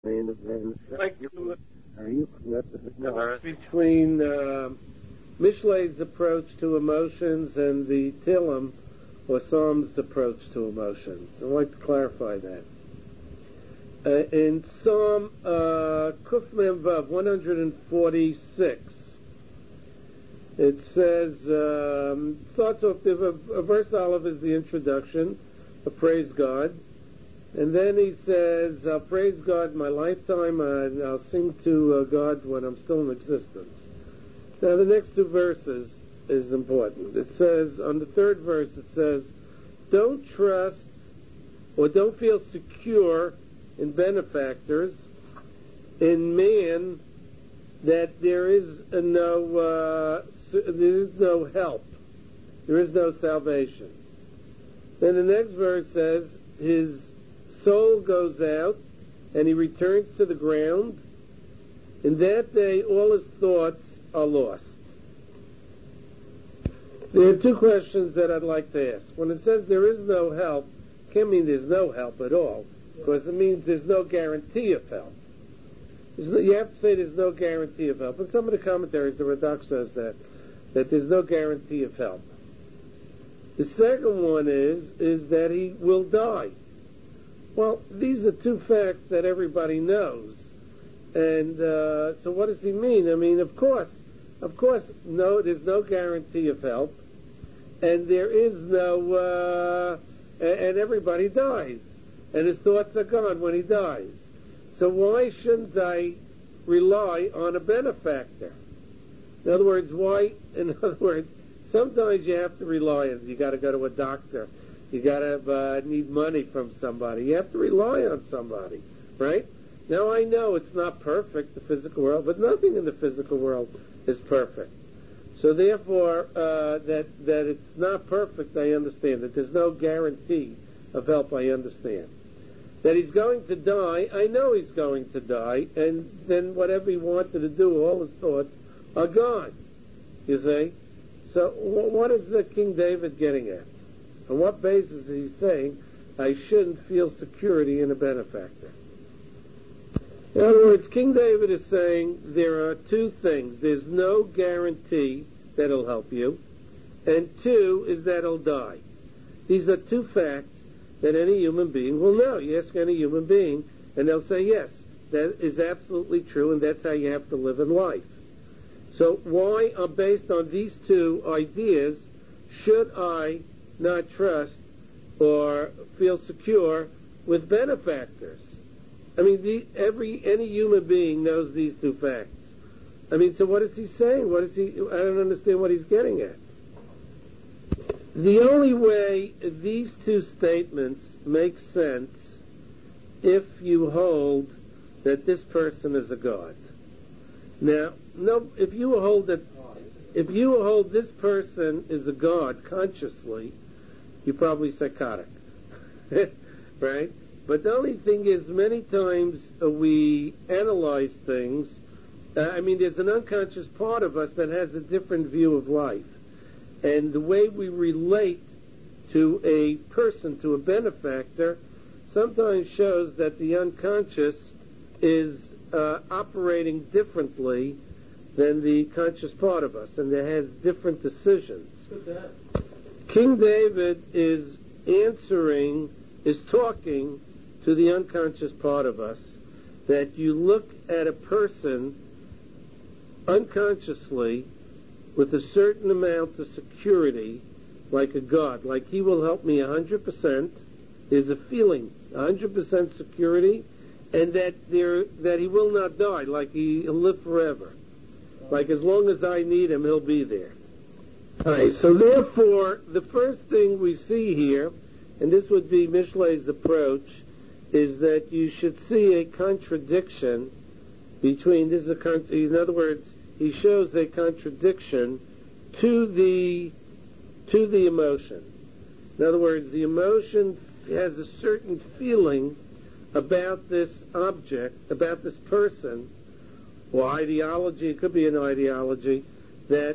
Like between Mishlei's approach to emotions and the Tillim, or Psalm's approach to emotions. I'd like to clarify that. In Psalm Kuf Mem Vav 146, it says, starts off, a verse Aleph is the introduction, a praise God. And then he says, I'll praise God my lifetime, and I'll sing to God when I'm still in existence. Now the next two verses is important. It says, on the third verse, it says, don't trust or don't feel secure in benefactors, in man, that there is no help. There is no salvation. Then the next verse says, his soul goes out and he returns to the ground. In that day all his thoughts are lost. There are two questions that I'd like to ask. When it says there is no help, it can't mean there's no help at all, because it means there's no guarantee of help. You have to say there's no guarantee of help. In some of the commentaries, the Radak says that there's no guarantee of help. The second one is that he will die. Well, these are two facts that everybody knows. And so what does he mean? I mean, of course, no, there's no guarantee of help. And there is no, and everybody dies. And his thoughts are gone when he dies. So why shouldn't I rely on a benefactor? In other words, sometimes you have to rely on, you got to go to a doctor. You got to need money from somebody. You have to rely on somebody, right? Now I know it's not perfect, the physical world, but nothing in the physical world is perfect. So therefore, that it's not perfect, I understand. That there's no guarantee of help, I understand. That he's going to die, I know he's going to die, and then whatever he wanted to do, all his thoughts are gone, you see? So what is King David getting at? On what basis is he saying I shouldn't feel security in a benefactor? In other words, King David is saying there are two things. There's no guarantee that he'll help you, and two is that he'll die. These are two facts that any human being will know. You ask any human being, and they'll say, yes, that is absolutely true, and that's how you have to live in life. So why, based on these two ideas, should I not trust or feel secure with benefactors? I mean, any human being knows these two facts. I mean, so what is he saying? I don't understand what he's getting at. The only way these two statements make sense if you hold that this person is a god. Now, no, if you hold this person is a god consciously, you're probably psychotic, right? But the only thing is, many times we analyze things. There's an unconscious part of us that has a different view of life. And the way we relate to a person, to a benefactor, sometimes shows that the unconscious is operating differently than the conscious part of us, and that has different decisions. King David is talking to the unconscious part of us, that you look at a person unconsciously with a certain amount of security, like a God, like he will help me 100%. There's a feeling, 100% security, and that he will not die, like he'll live forever. Like as long as I need him, he'll be there. All right, so therefore, the first thing we see here, and this would be Mishlei's approach, is that you should see a contradiction between, in other words, he shows a contradiction to the emotion. In other words, the emotion has a certain feeling about this object, about this person, or ideology. It could be an ideology that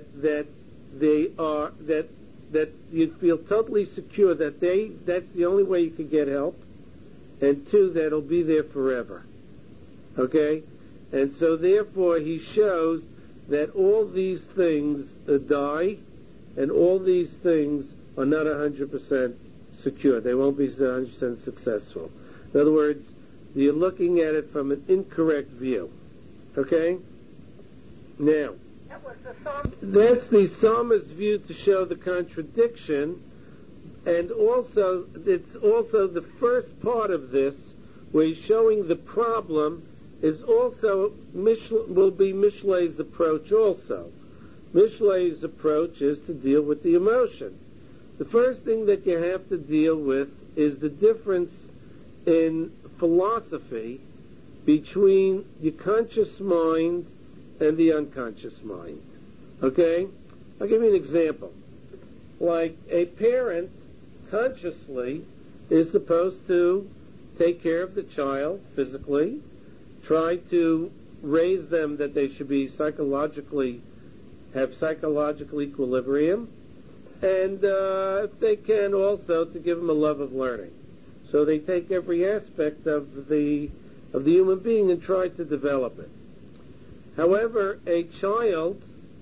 you feel totally secure that's the only way you can get help, and two, that it'll be there forever. Okay? And so therefore he shows that all these things die, and all these things are not 100% secure. They won't be 100% successful. In other words, you're looking at it from an incorrect view. Okay? Now, that's the psalmist's view to show the contradiction, and also it's also the first part of this where he's showing the problem is also will be Mishlei's approach also. Mishlei's approach is to deal with the emotion. The first thing that you have to deal with is the difference in philosophy between the conscious mind and the unconscious mind. Okay? I'll give you an example. Like a parent consciously is supposed to take care of the child physically, try to raise them that they should be have psychological equilibrium, and if they can also to give them a love of learning. So they take every aspect of the human being and try to develop it. However, a child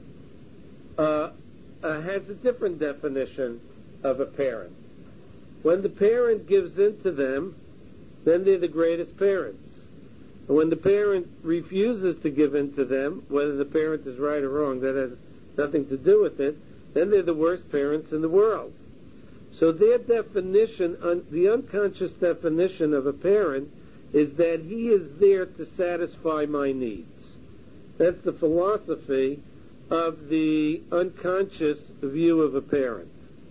has a different definition of a parent. When the parent gives in to them, then they're the greatest parents. And when the parent refuses to give in to them, whether the parent is right or wrong, that has nothing to do with it, then they're the worst parents in the world. So their definition, the unconscious definition of a parent, is that he is there to satisfy my needs. That's the philosophy of the unconscious view of a parent.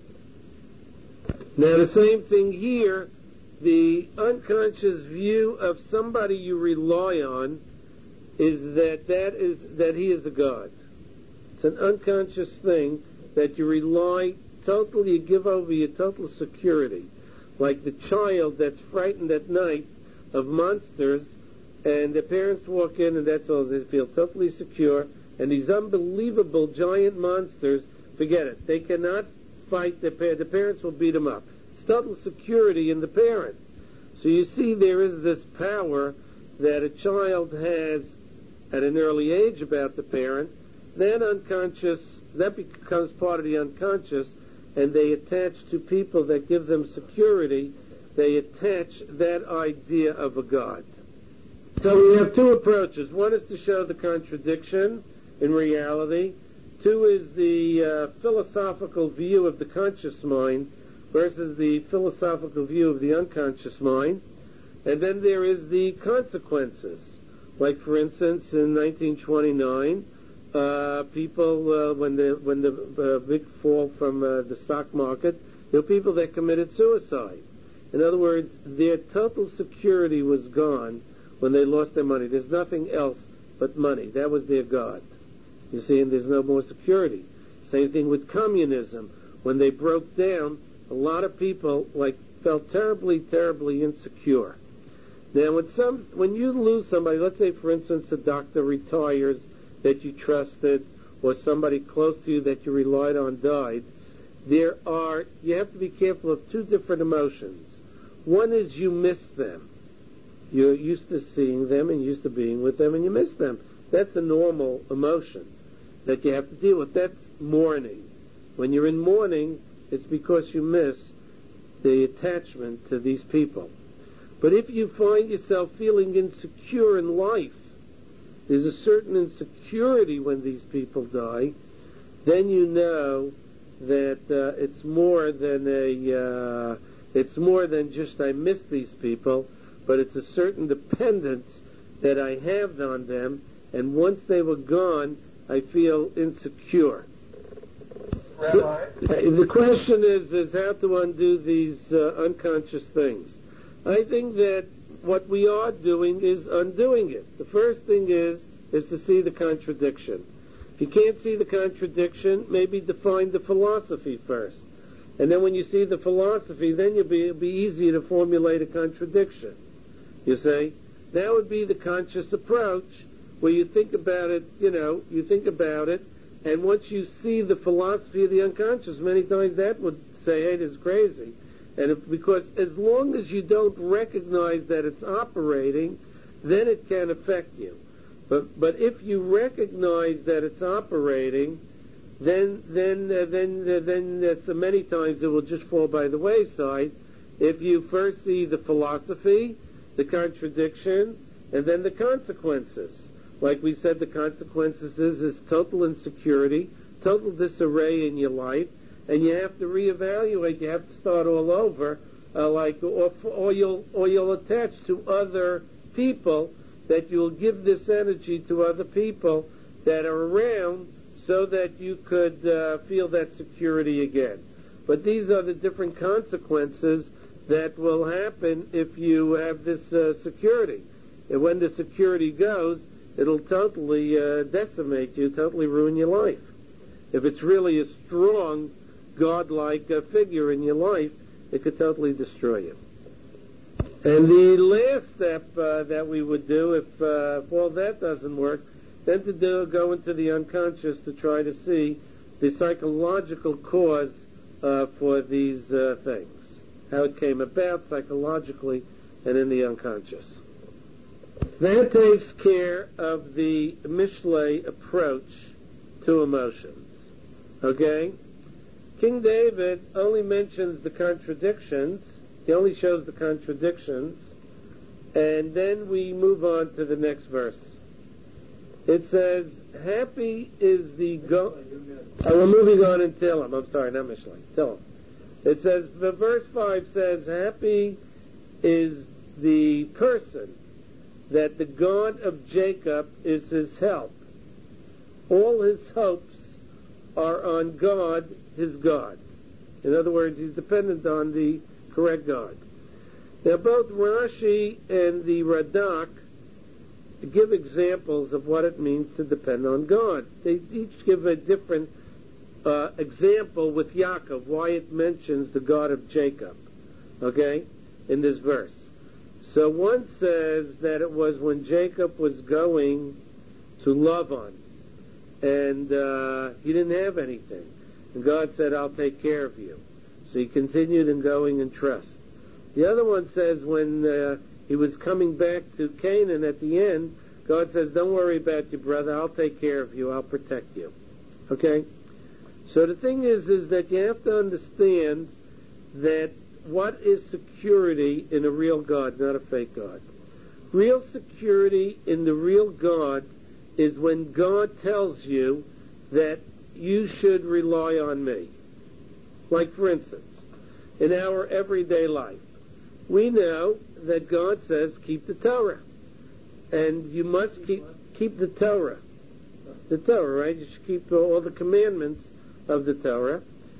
Now the same thing here, the unconscious view of somebody you rely on is that he is a god. It's an unconscious thing that you rely totally, you give over your total security. Like the child that's frightened at night of monsters, and the parents walk in and that's all, they feel totally secure, and these unbelievable giant monsters, forget it. They cannot fight the parents will beat them up. It's total security in the parent. So you see there is this power that a child has at an early age about the parent, then unconscious, that becomes part of the unconscious, and they attach to people that give them security, they attach that idea of a God. So we have two approaches. One is to show the contradiction in reality. Two is the philosophical view of the conscious mind versus the philosophical view of the unconscious mind. And then there is the consequences. Like, for instance, in 1929, people, when the big fall from the stock market, there were people that committed suicide. In other words, their total security was gone when they lost their money. There's nothing else but money. That was their God. You see, and there's no more security. Same thing with communism. When they broke down, a lot of people felt terribly, terribly insecure. Now, when you lose somebody, let's say, for instance, a doctor retires that you trusted, or somebody close to you that you relied on died, you have to be careful of two different emotions. One is you miss them. You're used to seeing them and used to being with them, and you miss them. That's a normal emotion that you have to deal with. That's mourning. When you're in mourning, it's because you miss the attachment to these people. But if you find yourself feeling insecure in life, there's a certain insecurity when these people die, then you know that it's more than just I miss these people, but it's a certain dependence that I have on them, and once they were gone, I feel insecure. Rabbi? The question is how to undo these unconscious things. I think that what we are doing is undoing it. The first thing is to see the contradiction. If you can't see the contradiction, maybe define the philosophy first. And then when you see the philosophy, then it'll be easier to formulate a contradiction. You see? That would be the conscious approach, where you think about it, and once you see the philosophy of the unconscious, many times that would say, hey, this is crazy. Because as long as you don't recognize that it's operating, then it can affect you. But if you recognize that it's operating, then many times it will just fall by the wayside. If you first see the philosophy, the contradiction, and then the consequences. Like we said, the consequences is total insecurity, total disarray in your life, and you have to reevaluate. You have to start all over, or you'll attach to other people, that you'll give this energy to other people that are around, so that you could feel that security again. But these are the different consequences that will happen if you have this security. And when the security goes, it'll totally decimate you, totally ruin your life. If it's really a strong, godlike figure in your life, it could totally destroy you. And the last step that we would do, if all that doesn't work, then to go into the unconscious to try to see the psychological cause for these things, how it came about psychologically and in the unconscious. That takes care of the Mishle approach to emotions. Okay? King David only mentions the contradictions. He only shows the contradictions. And then we move on to the next verse. It says, happy is the we're moving on in Tehillim. I'm sorry, not Mishle. Tehillim. It says, verse 5 says, happy is the person that the God of Jacob is his help. All his hopes are on God, his God. In other words, he's dependent on the correct God. Now, both Rashi and the Radak give examples of what it means to depend on God. They each give a different example with Yaakov, why it mentions the God of Jacob, okay, in this verse. So one says that it was when Jacob was going to Lavan, and he didn't have anything. And God said, I'll take care of you. So he continued in going in trust. The other one says when he was coming back to Canaan at the end, God says, don't worry about your brother, I'll take care of you, I'll protect you. Okay? So the thing is that you have to understand that what is security in a real God, not a fake God. Real security in the real God is when God tells you that you should rely on me. Like, for instance, in our everyday life, we know that God says, keep the Torah. And you must keep the Torah. The Torah, right? You should keep all the commandments of the Torah.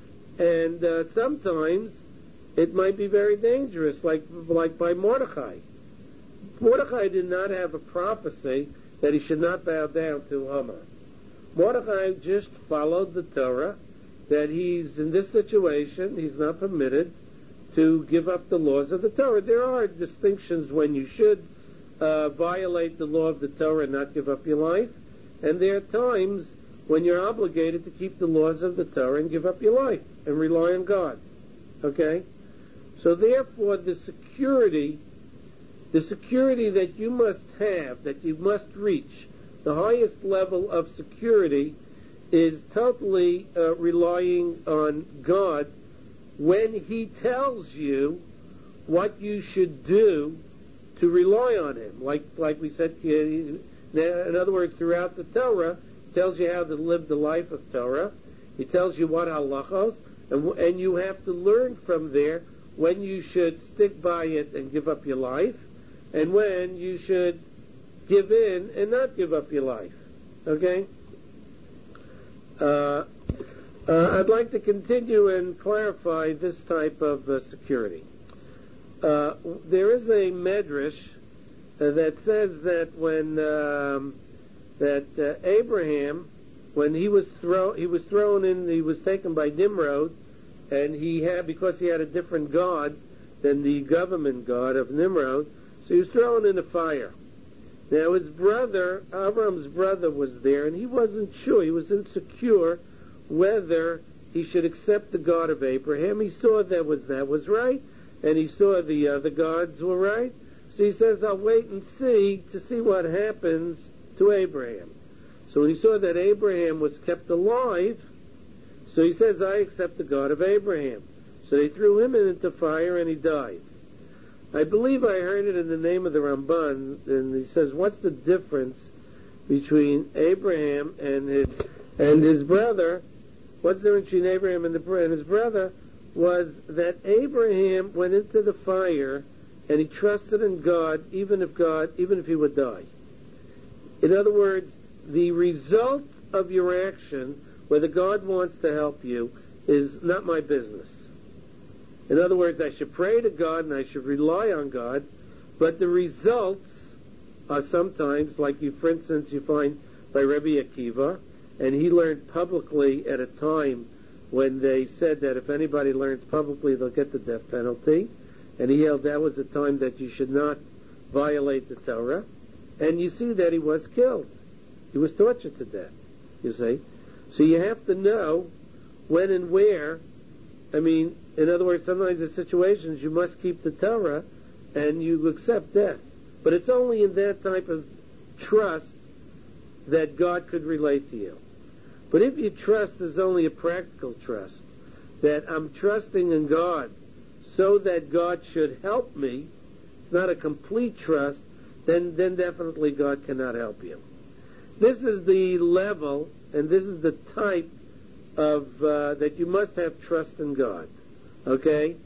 And sometimes it might be very dangerous, like by Mordechai. Mordechai did not have a prophecy that he should not bow down to Haman. Mordechai just followed the Torah, that he's in this situation, he's not permitted to give up the laws of the Torah. There are distinctions when you should violate the law of the Torah and not give up your life, and there are times when you're obligated to keep the laws of the Torah and give up your life and rely on God. Okay? So therefore, the security that you must have, that you must reach, the highest level of security is totally relying on God when He tells you what you should do to rely on Him. Like we said, in other words, throughout the Torah, He tells you how to live the life of Torah. He tells you what halachos, and you have to learn from there when you should stick by it and give up your life, and when you should give in and not give up your life. Okay? I'd like to continue and clarify this type of security. There is a medrash that says that when Abraham, when he was taken by Nimrod, and because he had a different god than the government god of Nimrod, so he was thrown in the fire. Now his brother, Avram's brother, was there, and he wasn't sure. He was insecure whether he should accept the God of Abraham. He saw that was right, and he saw the other gods were right. So he says, I'll wait and see to see what happens to Abraham. So when he saw that Abraham was kept alive, so he says, I accept the God of Abraham. So they threw him into fire and he died. I believe I heard it in the name of the Ramban, and he says, what's the difference between Abraham and his brother? What's the difference between Abraham and his brother? Was that Abraham went into the fire and he trusted in God, even if he would die. In other words, the result of your action, whether God wants to help you, is not my business. In other words, I should pray to God and I should rely on God, but the results are sometimes, like for instance, you find by Rabbi Akiva, and he learned publicly at a time when they said that if anybody learns publicly, they'll get the death penalty, and he held that was a time that you should not violate the Torah, and you see that he was killed. He was tortured to death, you see. So you have to know when and where. I mean, in other words, sometimes in situations you must keep the Torah and you accept death. But it's only in that type of trust that God could relate to you. But if your trust is only a practical trust, that I'm trusting in God so that God should help me, it's not a complete trust, then definitely God cannot help you. This is the level, and this is the type of, that you must have trust in God. Okay?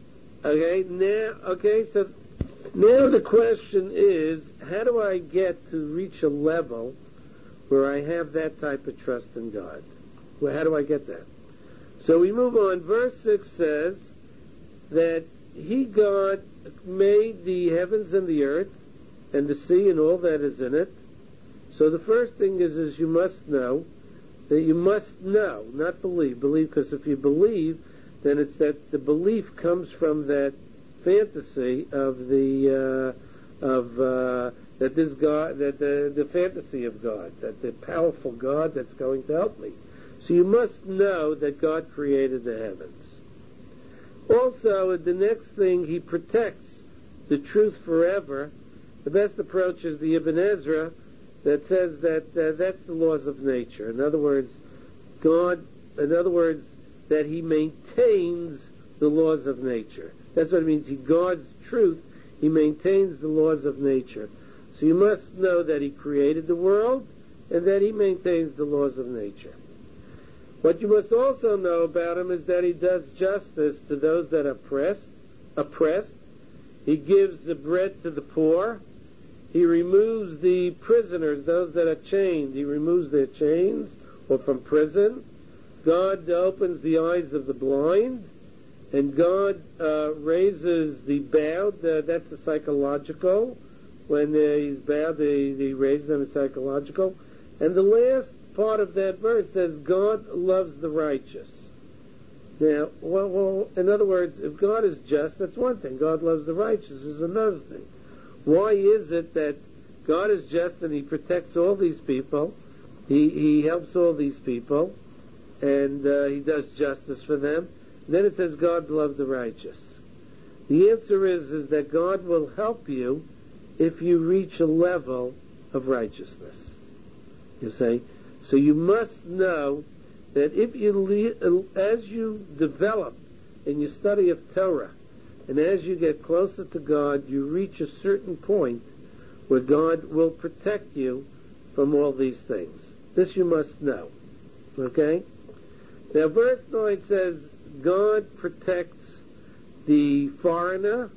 So now the question is, how do I get to reach a level where I have that type of trust in God? Well, how do I get that? So we move on. Verse 6 says that God made the heavens and the earth and the sea and all that is in it. So the first thing is you must know, that you must know, not believe. Believe, because if you believe, then it's that the belief comes from that fantasy of the that this God, that the fantasy of God, that the powerful God that's going to help me. So you must know that God created the heavens. Also, the next thing, He protects the truth forever. The best approach is the Ibn Ezra that says that that's the laws of nature. In other words, that He maintains the laws of nature. That's what it means. He guards truth. He maintains the laws of nature. So you must know that He created the world and that He maintains the laws of nature. What you must also know about Him is that He does justice to those that are oppressed. He gives the bread to the poor. He removes the prisoners, those that are chained. He removes their chains or from prison. God opens the eyes of the blind. And God raises the bowed. That's the psychological. When he's bowed, he raises them as psychological. And the last part of that verse says, God loves the righteous. Now, well, in other words, if God is just, that's one thing. God loves the righteous is another thing. Why is it that God is just and He protects all these people? He helps all these people, and He does justice for them. And then it says God loves the righteous. The answer is that God will help you if you reach a level of righteousness. You see? So you must know that if as you develop in your study of Torah, and as you get closer to God, you reach a certain point where God will protect you from all these things. This you must know. Okay? Now verse 9 says, God protects the foreigner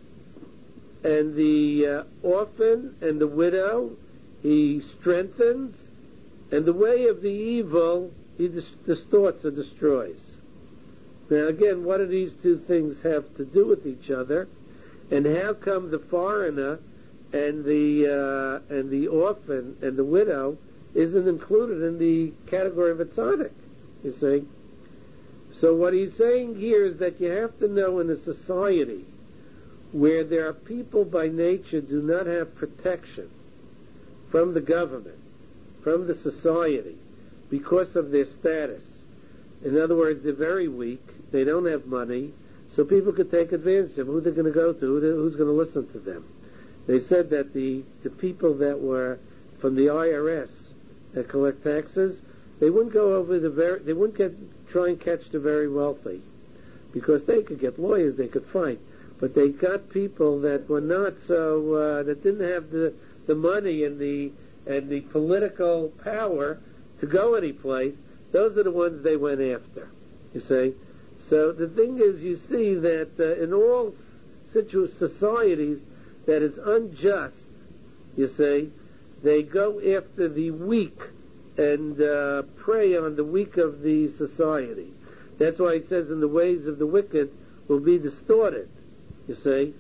and the orphan and the widow. He strengthens, and the way of the evil He distorts or destroys. Now again, what do these two things have to do with each other? And how come the foreigner and the orphan and the widow isn't included in the category of a tzaddik? You see? So what he's saying here is that you have to know in a society where there are people by nature do not have protection from the government, from the society, because of their status. In other words, they're very weak, they don't have money, so people could take advantage of who they're going to go to, who's going to listen to them. They said that the people that were from the IRS that collect taxes, they wouldn't go over they wouldn't try and catch the very wealthy, because they could get lawyers, they could fight. But they got people that were not so, that didn't have the money and the political power to go any place. Those are the ones they went after, you see. So the thing is, you see that in all societies that is unjust, you see, they go after the weak and prey on the weak of the society. That's why he says, in the ways of the wicked will be distorted, you see.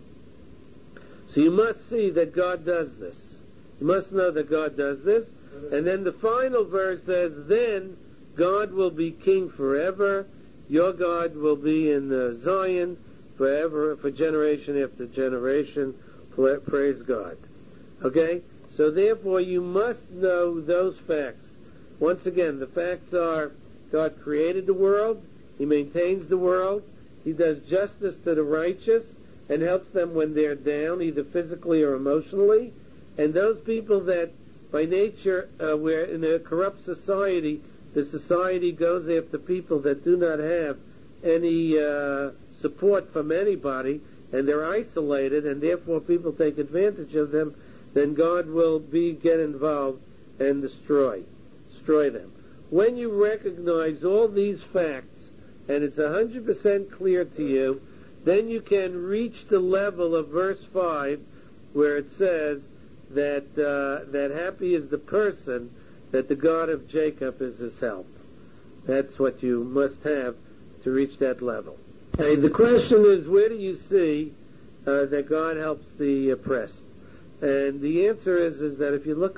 So you must see that God does this. You must know that God does this. And then the final verse says, then God will be king forever. Your God will be in Zion forever, for generation after generation. Praise God. Okay? So therefore you must know those facts. Once again, the facts are God created the world, He maintains the world, He does justice to the righteous and helps them when they're down, either physically or emotionally. And those people that by nature, we're in a corrupt society, the society goes after people that do not have any support from anybody, and they're isolated, and therefore people take advantage of them, then God will get involved and destroy them. When you recognize all these facts, and it's 100% clear to you, then you can reach the level of verse 5, where it says that happy is the person that the God of Jacob is his help. That's what you must have to reach that level. Okay, the question is, where do you see that God helps the oppressed? And the answer is that if you look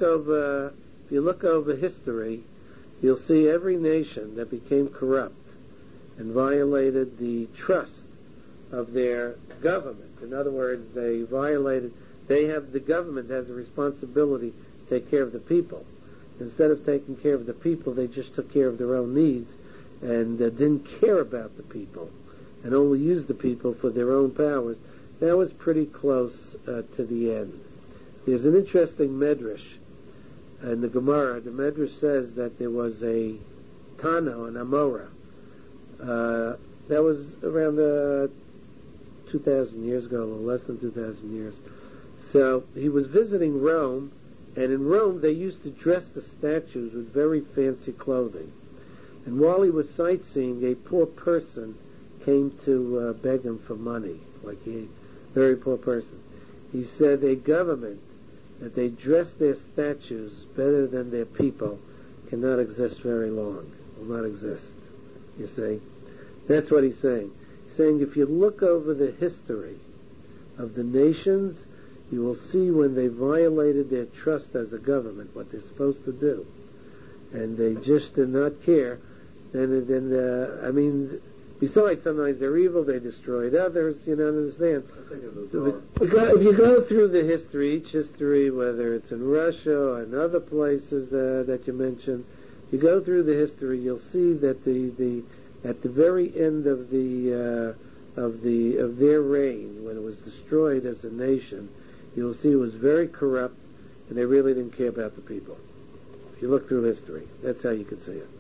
over history, you'll see every nation that became corrupt and violated the trust of their government. In other words, the government has a responsibility to take care of the people. Instead of taking care of the people, they just took care of their own needs and didn't care about the people and only used the people for their own powers. That was pretty close to the end. There's an interesting medrash in the Gemara. The medrash says that there was a Tana, an Amora. That was around 2,000 years ago, a little less than 2,000 years. So he was visiting Rome, and in Rome they used to dress the statues with very fancy clothing. And while he was sightseeing, a poor person came to beg him for money, like a very poor person. He said a government that they dress their statues better than their people cannot exist very long, will not exist, you see. That's what he's saying. He's saying if you look over the history of the nations, you will see when they violated their trust as a government, what they're supposed to do, and they just did not care. Besides, sometimes they're evil, they destroyed others, you don't understand. If you go through the history, each history, whether it's in Russia or in other places that you mentioned, you go through the history, you'll see that at the very end of their reign, when it was destroyed as a nation, you'll see it was very corrupt, and they really didn't care about the people. If you look through history, that's how you can see it.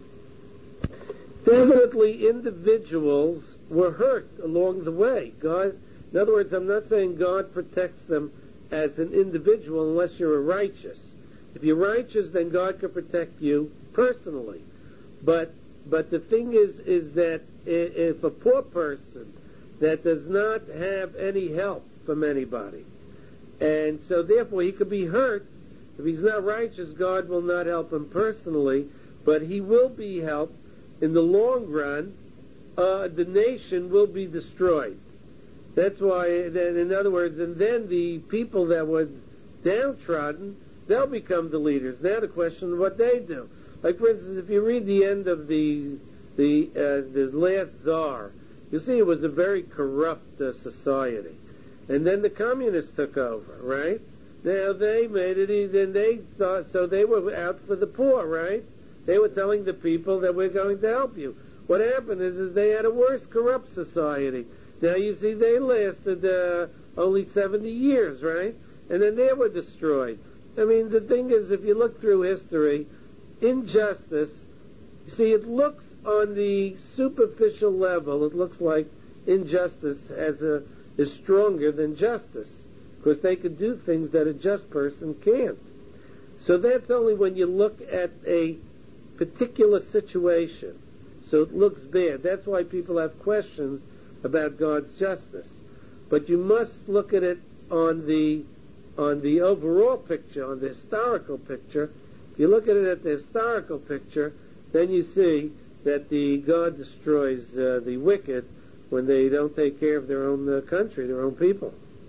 Definitely individuals were hurt along the way. God, in other words, I'm not saying God protects them as an individual unless you're righteous. If you're righteous, then God can protect you personally. But the thing is that if a poor person that does not have any help from anybody, and so therefore he could be hurt, if he's not righteous, God will not help him personally, but he will be helped. In the long run, the nation will be destroyed. That's why, in other words, and then the people that were downtrodden, they'll become the leaders. Now the question is what they do. Like, for instance, if you read the end of the last Tsar, you see it was a very corrupt society. And then the communists took over, right? Now they made it easy, and they thought, so they were out for the poor, right? They were telling the people that we're going to help you. What happened is they had a worse corrupt society. Now you see they lasted only 70 years, right? and then they were destroyed. I mean, the thing is, if you look through history, injustice, see, it looks on the superficial level, it looks like injustice is stronger than justice, because they could do things that a just person can't. So that's only when you look at a particular situation. So it looks bad. That's why people have questions about God's justice. But you must look at it on the overall picture, on the historical picture. If you look at it at the historical picture, then you see that God destroys the wicked when they don't take care of their own country, their own people.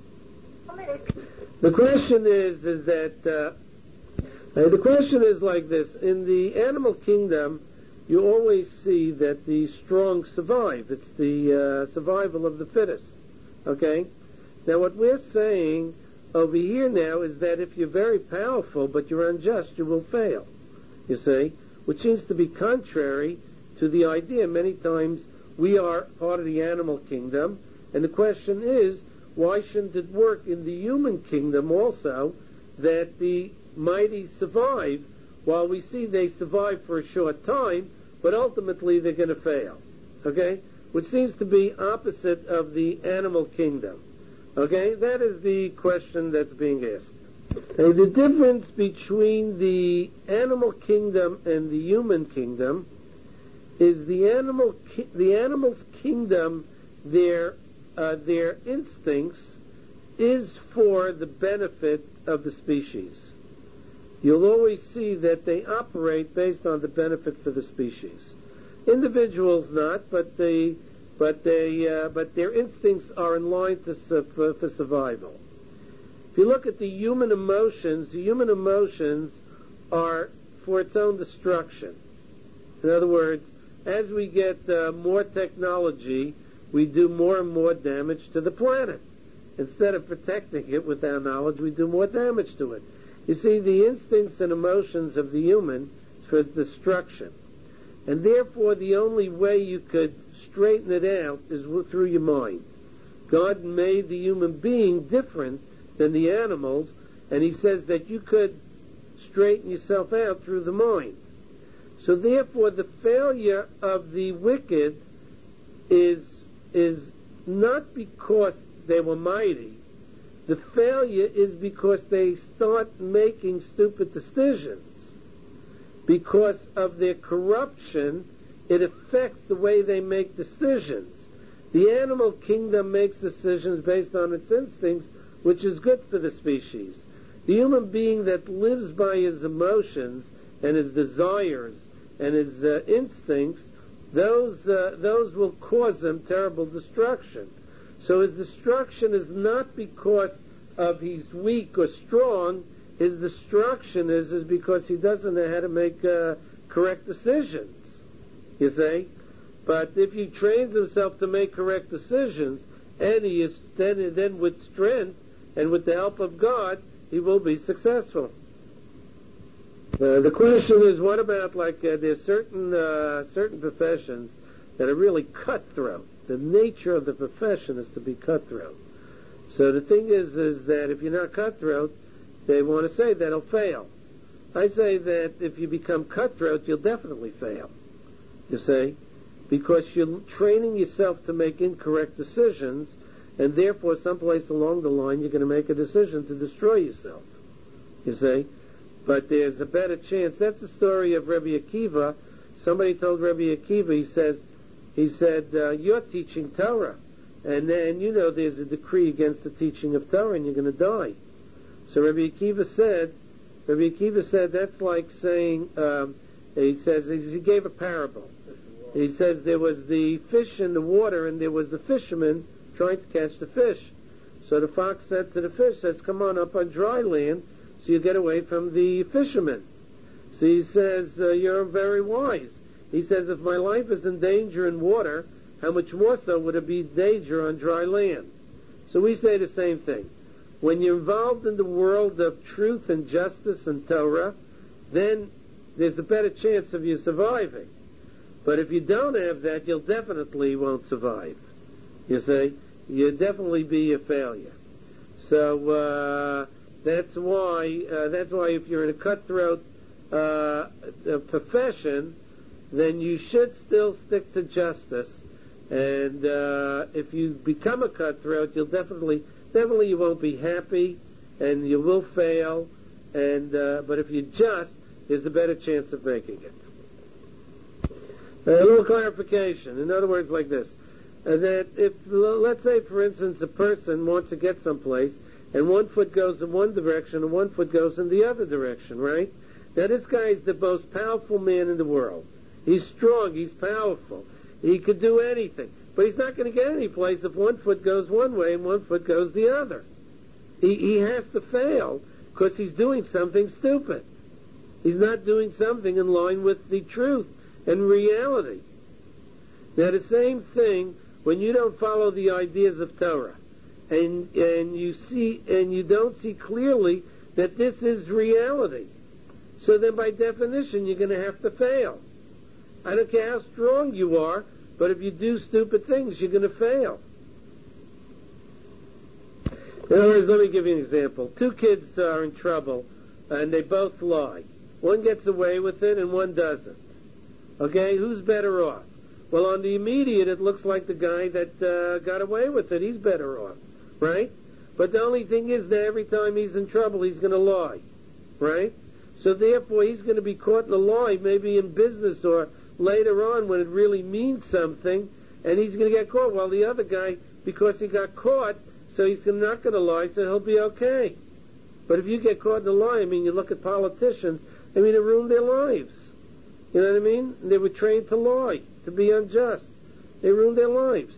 The question is that the question is like this: in the animal kingdom, you always see that the strong survive. It's the survival of the fittest. Okay? Now what we're saying over here now is that if you're very powerful but you're unjust, you will fail. You see? Which seems to be contrary to the idea. Many times we are part of the animal kingdom, and the question is, why shouldn't it work in the human kingdom also, that the mighty survive, while we see they survive for a short time, but ultimately they're going to fail. Okay? Which seems to be opposite of the animal kingdom. Okay? That is the question that's being asked. The difference between the animal kingdom and the human kingdom is the animal's kingdom, their instincts is for the benefit of the species. You'll always see that they operate based on the benefit for the species. Individuals not, but their instincts are in line for survival. If you look at the human emotions are for its own destruction. In other words, as we get more technology, we do more and more damage to the planet. Instead of protecting it with our knowledge, we do more damage to it. You see, the instincts and emotions of the human is for destruction. And therefore, the only way you could straighten it out is through your mind. God made the human being different than the animals, and he says that you could straighten yourself out through the mind. So therefore, the failure of the wicked is not because they were mighty. The failure is because they start making stupid decisions. Because of their corruption, it affects the way they make decisions. The animal kingdom makes decisions based on its instincts, which is good for the species. The human being that lives by his emotions and his desires and his instincts, those will cause him terrible destruction. So his destruction is not because of he's weak or strong. His destruction is because he doesn't know how to make correct decisions. You see? But if he trains himself to make correct decisions, and he is then with strength and with the help of God, he will be successful. The question is, what about there's certain professions that are really cutthroat. The nature of the profession is to be cutthroat. So the thing is that if you're not cutthroat, they want to say that it'll fail. I say that if you become cutthroat, you'll definitely fail. You see? Because you're training yourself to make incorrect decisions, and therefore someplace along the line you're going to make a decision to destroy yourself. You see? But there's a better chance. That's the story of Rabbi Akiva. Somebody told Rabbi Akiva, he said, you're teaching Torah. And then, there's a decree against the teaching of Torah and you're going to die. So Rabbi Akiva said, that's like saying, he gave a parable. He says there was the fish in the water and there was the fisherman trying to catch the fish. So the fox said to the fish, come on up on dry land so you get away from the fisherman. So he says, you're very wise. He says, if my life is in danger in water, how much more so would it be danger on dry land? So we say the same thing. When you're involved in the world of truth and justice and Torah, then there's a better chance of you surviving. But if you don't have that, you'll definitely won't survive. You see? You'll definitely be a failure. So, That's why if you're in a cutthroat profession, then you should still stick to justice. And if you become a cutthroat, you'll definitely you won't be happy, and you will fail. And but if you just, there's a better chance of making it. A little clarification. In other words, like this: that if, let's say, for instance, a person wants to get someplace, and one foot goes in one direction and one foot goes in the other direction, right? Now, this guy is the most powerful man in the world. He's strong. He's powerful. He could do anything. But he's not going to get any place if one foot goes one way and one foot goes the other. He has to fail because he's doing something stupid. He's not doing something in line with the truth and reality. Now, the same thing when you don't follow the ideas of Torah, and you don't see clearly that this is reality. So then, by definition, you're going to have to fail. I don't care how strong you are, but if you do stupid things, you're going to fail. In other words, let me give you an example. Two kids are in trouble, and they both lie. One gets away with it, and one doesn't. Okay, who's better off? Well, on the immediate, it looks like the guy that got away with it. He's better off, right? But the only thing is that every time he's in trouble, he's going to lie, right? So therefore, he's going to be caught in a lie, maybe in business or later on when it really means something, and he's going to get caught. While the other guy, because he got caught, so he's not going to lie, so he'll be okay. But if you get caught in a lie, I mean, you look at politicians, I mean, it ruined their lives. You know what I mean? They were trained to lie, to be unjust. They ruined their lives.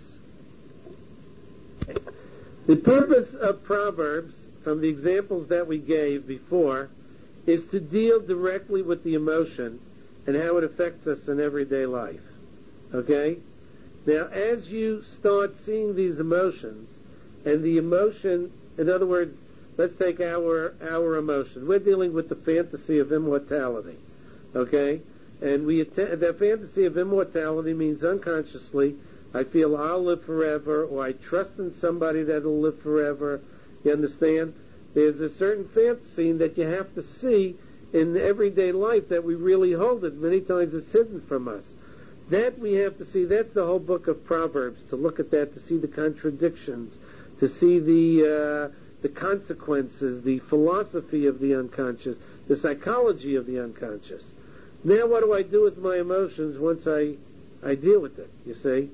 The purpose of Proverbs, from the examples that we gave before, is to deal directly with the emotion and how it affects us in everyday life. Okay? Now, as you start seeing these emotions, and the emotion, in other words, let's take our emotion. We're dealing with the fantasy of immortality. Okay? And that fantasy of immortality means unconsciously, I feel I'll live forever, or I trust in somebody that'll live forever. You understand? There's a certain fantasy that you have to see in everyday life that we really hold it. Many times it's hidden from us. That we have to see. That's the whole book of Proverbs, to look at that, to see the contradictions, to see the consequences, the philosophy of the unconscious, the psychology of the unconscious. Now what do I do with my emotions once I deal with it, you see?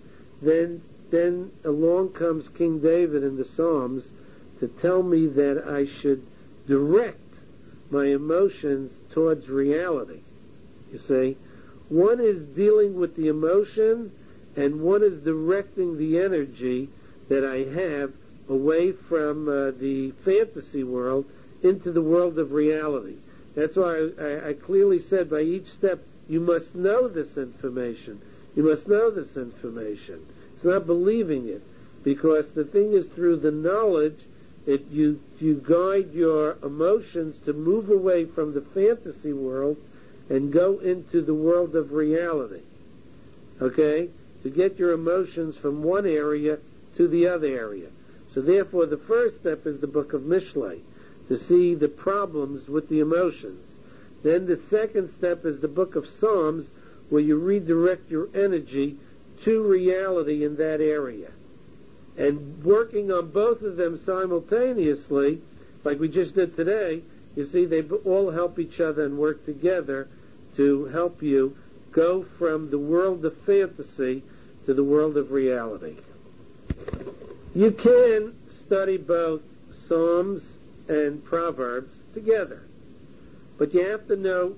Then along comes King David in the Psalms to tell me that I should direct my emotions towards reality. You see? One is dealing with the emotion, and one is directing the energy that I have away from the fantasy world into the world of reality. That's why I clearly said by each step, you must know this information. You must know this information. It's not believing it, because the thing is, through the knowledge, you guide your emotions to move away from the fantasy world and go into the world of reality. Okay? To get your emotions from one area to the other area. So therefore, the first step is the book of Mishlei, to see the problems with the emotions. Then the second step is the book of Psalms, where you redirect your energy to reality in that area. And working on both of them simultaneously, like we just did today, you see, they all help each other and work together to help you go from the world of fantasy to the world of reality. You can study both Psalms and Proverbs together. But you have to know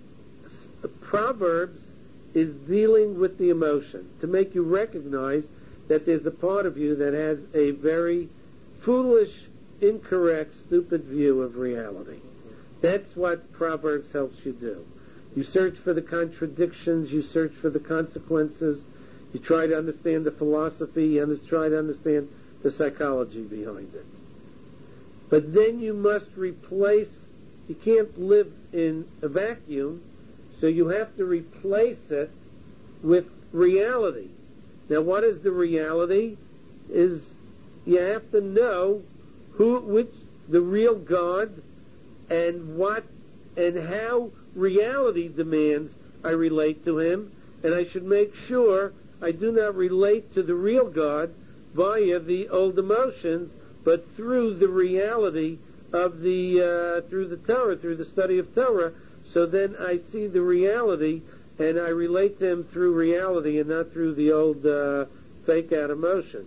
Proverbs is dealing with the emotion to make you recognize that there's a part of you that has a very foolish, incorrect, stupid view of reality. That's what Proverbs helps you do. You search for the contradictions, you search for the consequences, you try to understand the philosophy, you try to understand the psychology behind it. But then you must replace, you can't live in a vacuum, so you have to replace it with reality. Now, what is the reality? Is you have to know the real God and how reality demands I relate to him, and I should make sure I do not relate to the real God via the old emotions, but through the reality of through the Torah, through the study of Torah. So then I see the reality, and I relate to him through reality and not through the old fake-out emotions.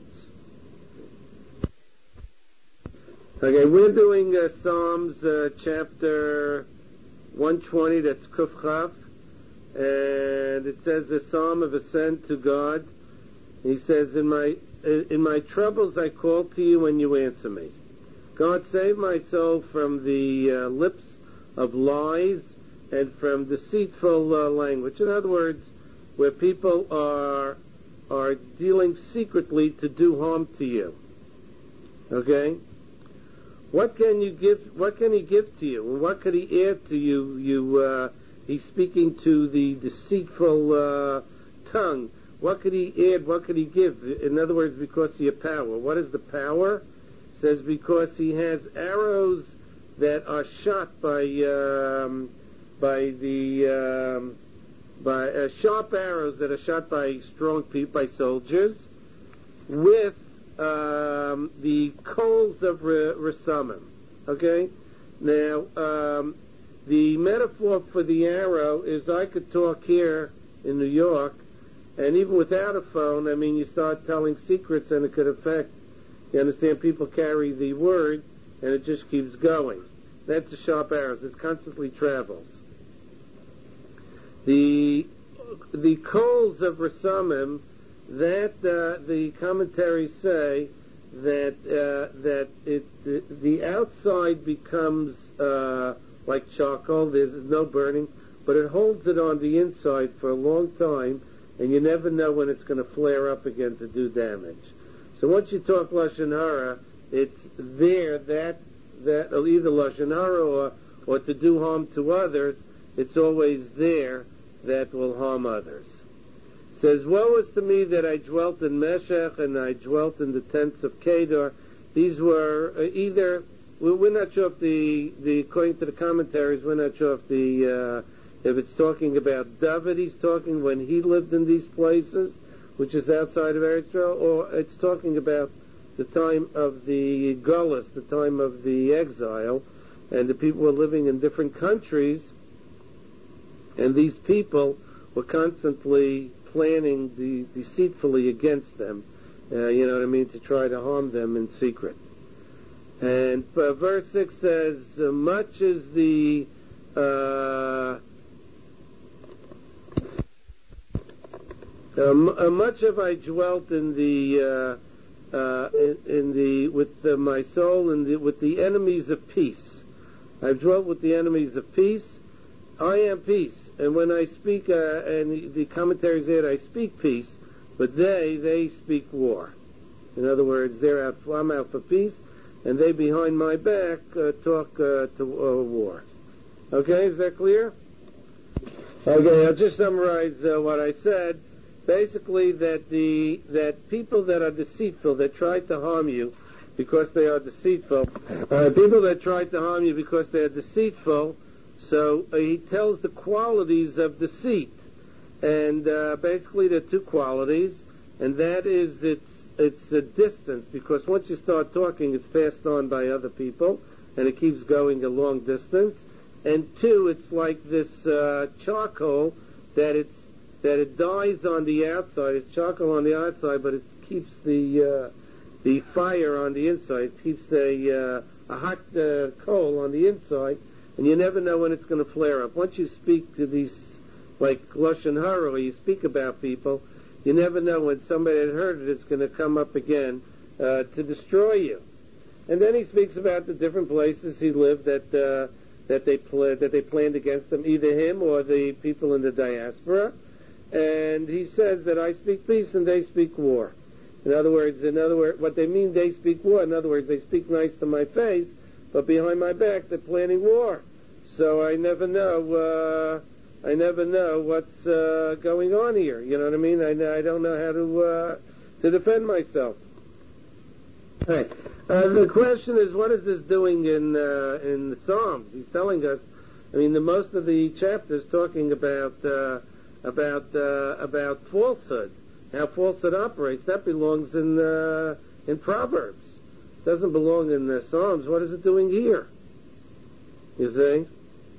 Okay, we're doing Psalms chapter 120, that's Kuf Chaf, and it says the Psalm of Ascent to God. He says, in my troubles I call to you and you answer me. God, save my soul from the lips of lies and from deceitful language. In other words, where people are dealing secretly to do harm to you. Okay? What can he give to you? And what could he add to you? He's speaking to the deceitful tongue. What could he add? What could he give? In other words, because of your power. What is the power? It says because he has arrows that are shot by sharp arrows that are shot by strong people, by soldiers, with the coals of Resamim. Okay? Now, the metaphor for the arrow is I could talk here in New York, and even without a phone, I mean, you start telling secrets and it could affect, you understand, people carry the word, and it just keeps going. That's the sharp arrows. It constantly travels. The coals of Resamim, that the commentaries say that the outside becomes like charcoal. There's no burning, but it holds it on the inside for a long time, and you never know when it's going to flare up again to do damage. So once you talk Lashon Hara, it's there that either Lashon Hara or to do harm to others. It's always there that will harm others. It says, woe is to me that I dwelt in Meshech and I dwelt in the tents of Kedar. These were either, we're not sure if according to the commentaries, we're not sure if it's talking about David, he's talking when he lived in these places, which is outside of Eretz Yisrael, or it's talking about the time of the Gullus, the time of the exile, and the people were living in different countries, and these people were constantly planning deceitfully against them, you know what I mean, to try to harm them in secret. And verse 6 says, much is the much have I dwelt in with my soul with the enemies of peace. I've dwelt with the enemies of peace. I am peace. And when I speak, and the commentaries add, I speak peace, but they speak war. In other words, I'm out for peace, and they behind my back talk to war. Okay, is that clear? Okay, I'll just summarize what I said. Basically, that people that are deceitful, that try to harm you because they are deceitful, people that try to harm you because they are deceitful. So he tells the qualities of deceit, and basically there are two qualities, and that is it's a distance, because once you start talking, it's passed on by other people, and it keeps going a long distance. And two, it's like this charcoal that it dies on the outside. It's charcoal on the outside, but it keeps the fire on the inside. It keeps a hot coal on the inside. And you never know when it's going to flare up. Once you speak to these, like Lashon Hara, or you speak about people, you never know when somebody had heard it is going to come up again to destroy you. And then he speaks about the different places he lived that they planned against him, either him or the people in the diaspora. And he says that I speak peace and they speak war. In other words, what they mean, they speak war. In other words, they speak nice to my face, but behind my back, they're planning war. So I never know what's going on here. You know what I mean? I don't know how to defend myself. All right. The question is, what is this doing in the Psalms? He's telling us. I mean, the most of the chapters talking about falsehood, how falsehood operates. That belongs in Proverbs. It doesn't belong in the Psalms. What is it doing here? You see?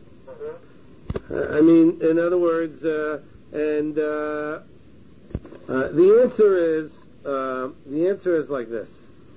I mean, in other words, the answer is like this: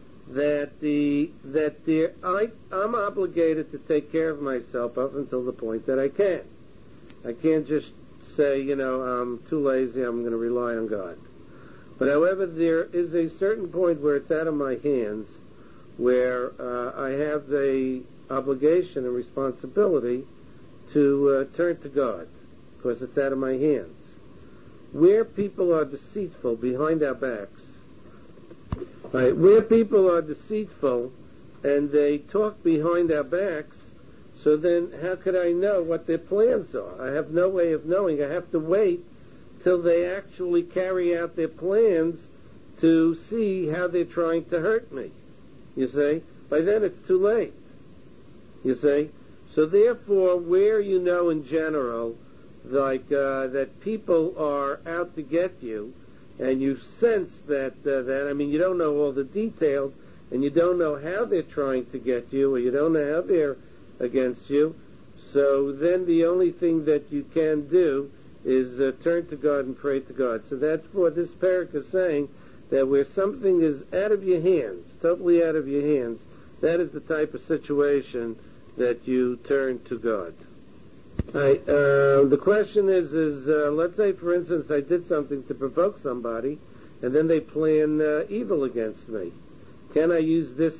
I'm obligated to take care of myself up until the point that I can. I can't just say, I'm too lazy, I'm going to rely on God. But however, there is a certain point where it's out of my hands, where I have the obligation and responsibility to turn to God, because it's out of my hands. Where people are deceitful behind our backs, right? Where people are deceitful and they talk behind our backs, so then how could I know what their plans are? I have no way of knowing. I have to wait till they actually carry out their plans to see how they're trying to hurt me. You see? By then it's too late. You see? So therefore, where you know in general, like that people are out to get you, and you sense that, I mean, you don't know all the details, and you don't know how they're trying to get you, or you don't know how they're against you, so then the only thing that you can do is turn to God and pray to God. So that's what this parak is saying, that where something is out of your hands, totally out of your hands, that is the type of situation that you turn to God. Right, the question is let's say, for instance, I did something to provoke somebody, and then they plan evil against me. Can I use this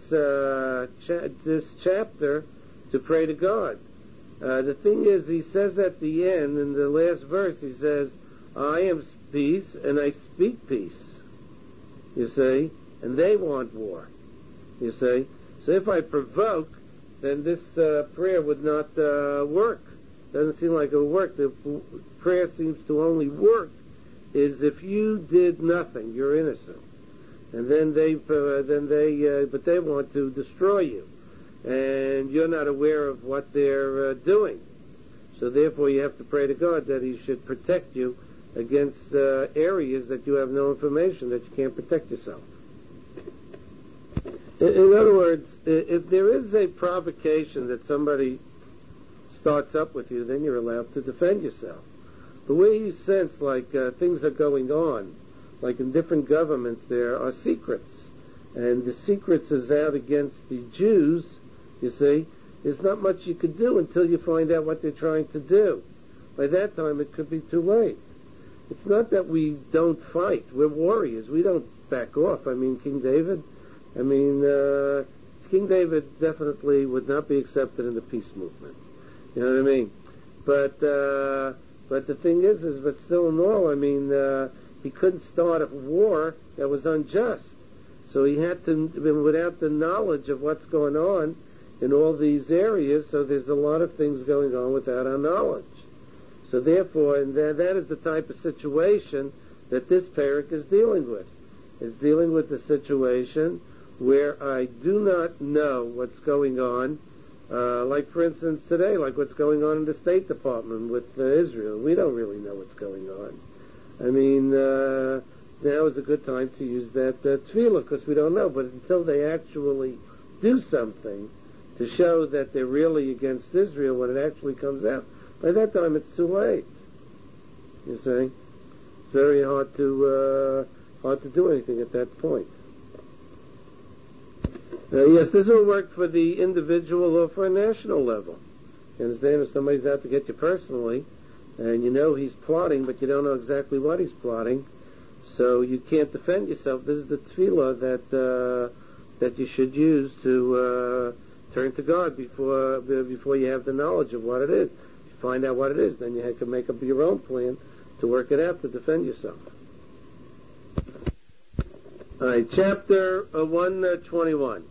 chapter to pray to God? The thing is, he says at the end, in the last verse, he says, I am peace, and I speak peace. You see? And they want war. You see? So if I provoke, then this prayer would not work. Doesn't seem like it will work. The prayer seems to only work is if you did nothing, you're innocent, and then but they want to destroy you, and you're not aware of what they're doing. So therefore, you have to pray to God that He should protect you against areas that you have no information, that you can't protect yourself. In other words, if there is a provocation that somebody starts up with you, then you're allowed to defend yourself. The way you sense like things are going on, like in different governments, there are secrets, and the secrets is out against the Jews, you see, there's not much you could do until you find out what they're trying to do. By that time, it could be too late. It's not that we don't fight. We're warriors. We don't back off. I mean, King David definitely would not be accepted in the peace movement. You know what I mean? But the thing is, but still in all, I mean, he couldn't start a war that was unjust. So he had to, without the knowledge of what's going on in all these areas, so there's a lot of things going on without our knowledge. So therefore, and that is the type of situation that this parak is dealing with. It's dealing with the situation where I do not know what's going on. Like, for instance, today, like what's going on in the State Department with Israel. We don't really know what's going on. I mean, now is a good time to use that tefillah, because we don't know. But until they actually do something to show that they're really against Israel, when it actually comes out, by that time it's too late. You see? It's very hard to do anything at that point. Yes, this will work for the individual or for a national level. You understand? If somebody's out to get you personally, and you know he's plotting, but you don't know exactly what he's plotting, so you can't defend yourself. This is the tefillah that you should use to turn to God before you have the knowledge of what it is. If you find out what it is, then you can make up your own plan to work it out to defend yourself. All right, chapter 121.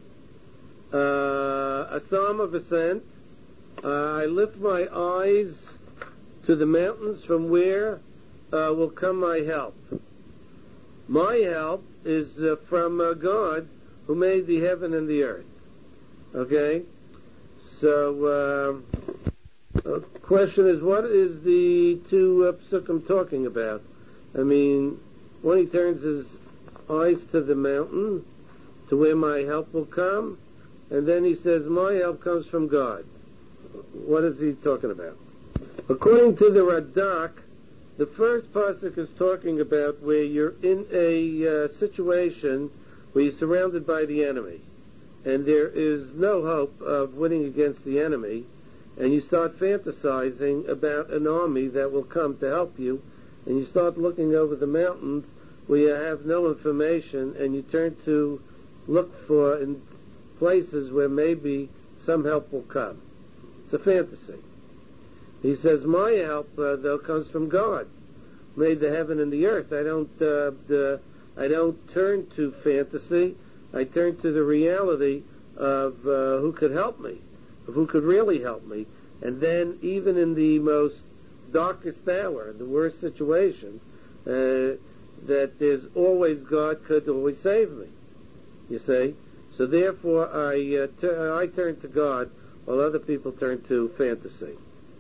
A psalm of ascent. I lift my eyes to the mountains, from where will come my help. My help is from God, who made the heaven and the earth. Okay? So, the question is, what is the two psukim talking about? I mean, when he turns his eyes to the mountain, to where my help will come, and then he says, my help comes from God. What is he talking about? According to the Radak, the first pasuk is talking about where you're in a situation where you're surrounded by the enemy, and there is no hope of winning against the enemy, and you start fantasizing about an army that will come to help you, and you start looking over the mountains where you have no information, and you turn to look for in places where maybe some help will come. It's a fantasy. He says, my help, though, comes from God, made the heaven and the earth. I don't turn to fantasy. I turn to the reality of who could help me, of who could really help me. And then, even in the most darkest hour, the worst situation, that there's always God could always save me. You see? So therefore, I turn to God, while other people turn to fantasy.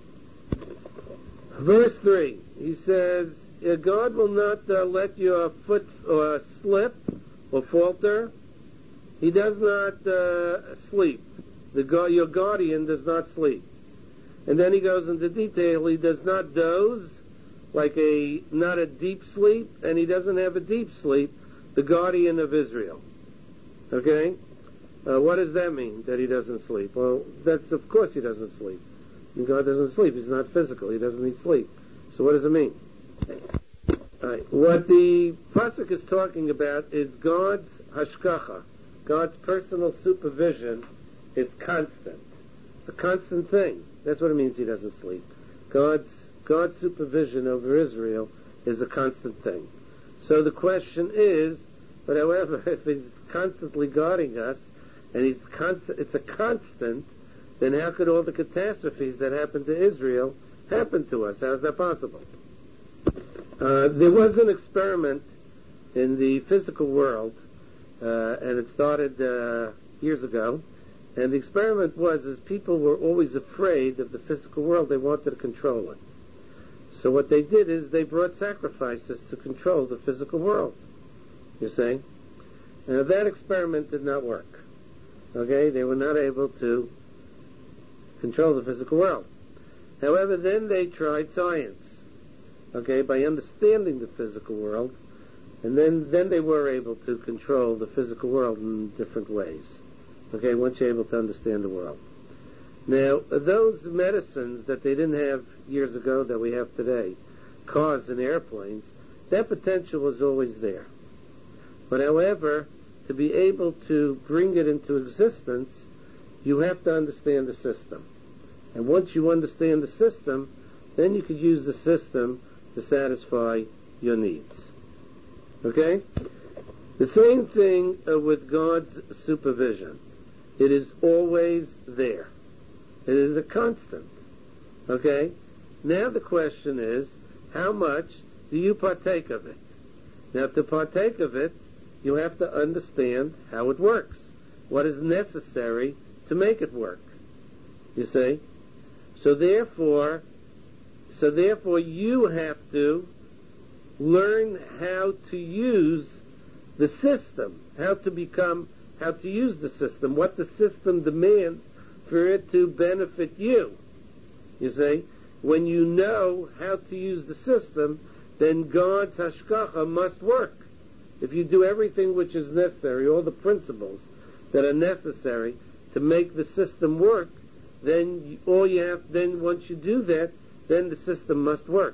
Verse 3, he says, God will not let your foot slip or falter. He does not sleep. Your guardian does not sleep. And then he goes into detail. He does not doze, not a deep sleep, and he doesn't have a deep sleep, the guardian of Israel. Okay? What does that mean, that he doesn't sleep? Well, that's, of course he doesn't sleep. God doesn't sleep. He's not physical. He doesn't need sleep. So what does it mean? Right. What the pasuk is talking about is God's hashkacha. God's personal supervision is constant. It's a constant thing. That's what it means he doesn't sleep. God's supervision over Israel is a constant thing. So the question is, but however, if he's constantly guarding us, and it's a constant, then how could all the catastrophes that happened to Israel happen to us? How is that possible? There was an experiment in the physical world, and it started years ago, and the experiment was, as people were always afraid of the physical world, they wanted to control it. So what they did is they brought sacrifices to control the physical world, you see? Now that experiment did not work. Okay? They were not able to control the physical world. However, then they tried science, okay, by understanding the physical world, and then they were able to control the physical world in different ways. Okay, once you're able to understand the world. Now, those medicines that they didn't have years ago that we have today, cars and airplanes, that potential was always there. But however, to be able to bring it into existence, you have to understand the system. And once you understand the system, then you could use the system to satisfy your needs. Okay? The same thing with God's supervision. It is always there. It is a constant. Okay? Now the question is, how much do you partake of it? Now to partake of it, you have to understand how it works. What is necessary to make it work. You see? So therefore you have to learn how to use the system, how to use the system, what the system demands for it to benefit you. You see? When you know how to use the system, then God's hashkacha must work. If you do everything which is necessary, all the principles that are necessary to make the system work, then once you do that, then the system must work.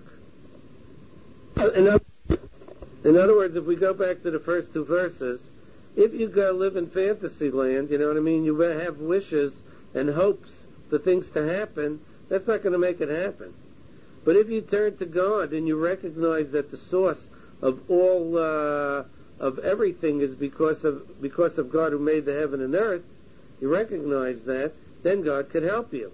In other words, if we go back to the first two verses, if you go live in fantasy land, you know what I mean, you have wishes and hopes for things to happen, that's not going to make it happen. But if you turn to God and you recognize that the source of all of everything is because of God who made the heaven and earth, you recognize that, then God could help you.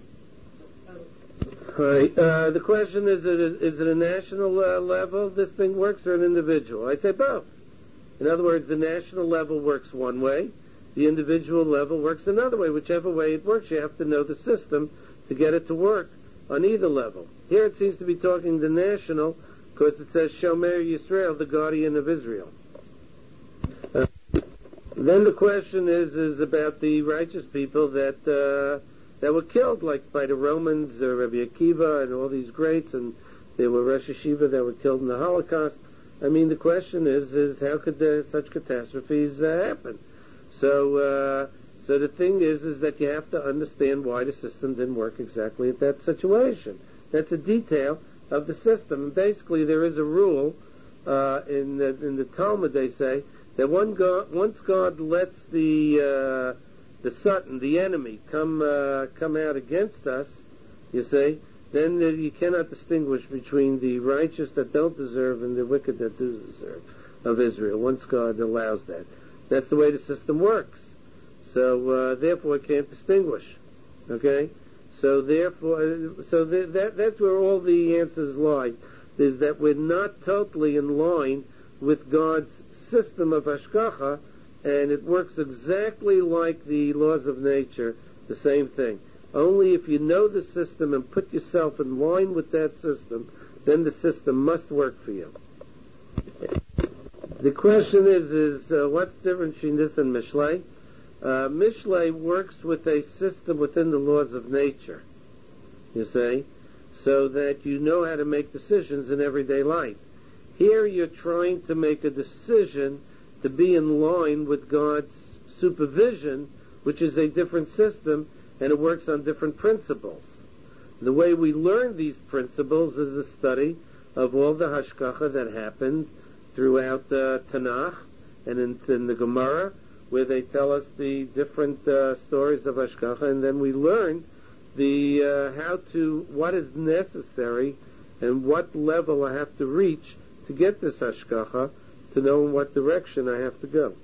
All right. The question is it a national level this thing works, or an individual? I say both. In other words, the national level works one way, the individual level works another way. Whichever way it works, you have to know the system to get it to work on either level. Here it seems to be talking the national, because it says Shomer Yisrael, the guardian of Israel. Then the question is about the righteous people that were killed, like by the Romans, Rabbi Akiva, and all these greats, and there were Rosh Hashiva that were killed in the Holocaust. I mean, the question is how could such catastrophes happen? So the thing is that you have to understand why the system didn't work exactly at that situation. That's a detail of the system. And basically, there is a rule in the Talmud. They say that once God lets the Satan, the enemy, come out against us, you see, then you cannot distinguish between the righteous that don't deserve and the wicked that do deserve of Israel. Once God allows that, that's the way the system works. So therefore, it can't distinguish. Okay, so therefore, that's where all the answers lie. Is that we're not totally in line with God's system of hashgacha, and it works exactly like the laws of nature, the same thing. Only if you know the system and put yourself in line with that system, then the system must work for you. The question is what's the difference between this and Mishlei? Mishlei works with a system within the laws of nature, you see, so that you know how to make decisions in everyday life. Here you're trying to make a decision to be in line with God's supervision, which is a different system, and it works on different principles. The way we learn these principles is a study of all the hashgacha that happened throughout the Tanakh and in the Gemara, where they tell us the different stories of hashgacha, and then we learn what is necessary and what level I have to reach to get this hashgacha, to know in what direction I have to go.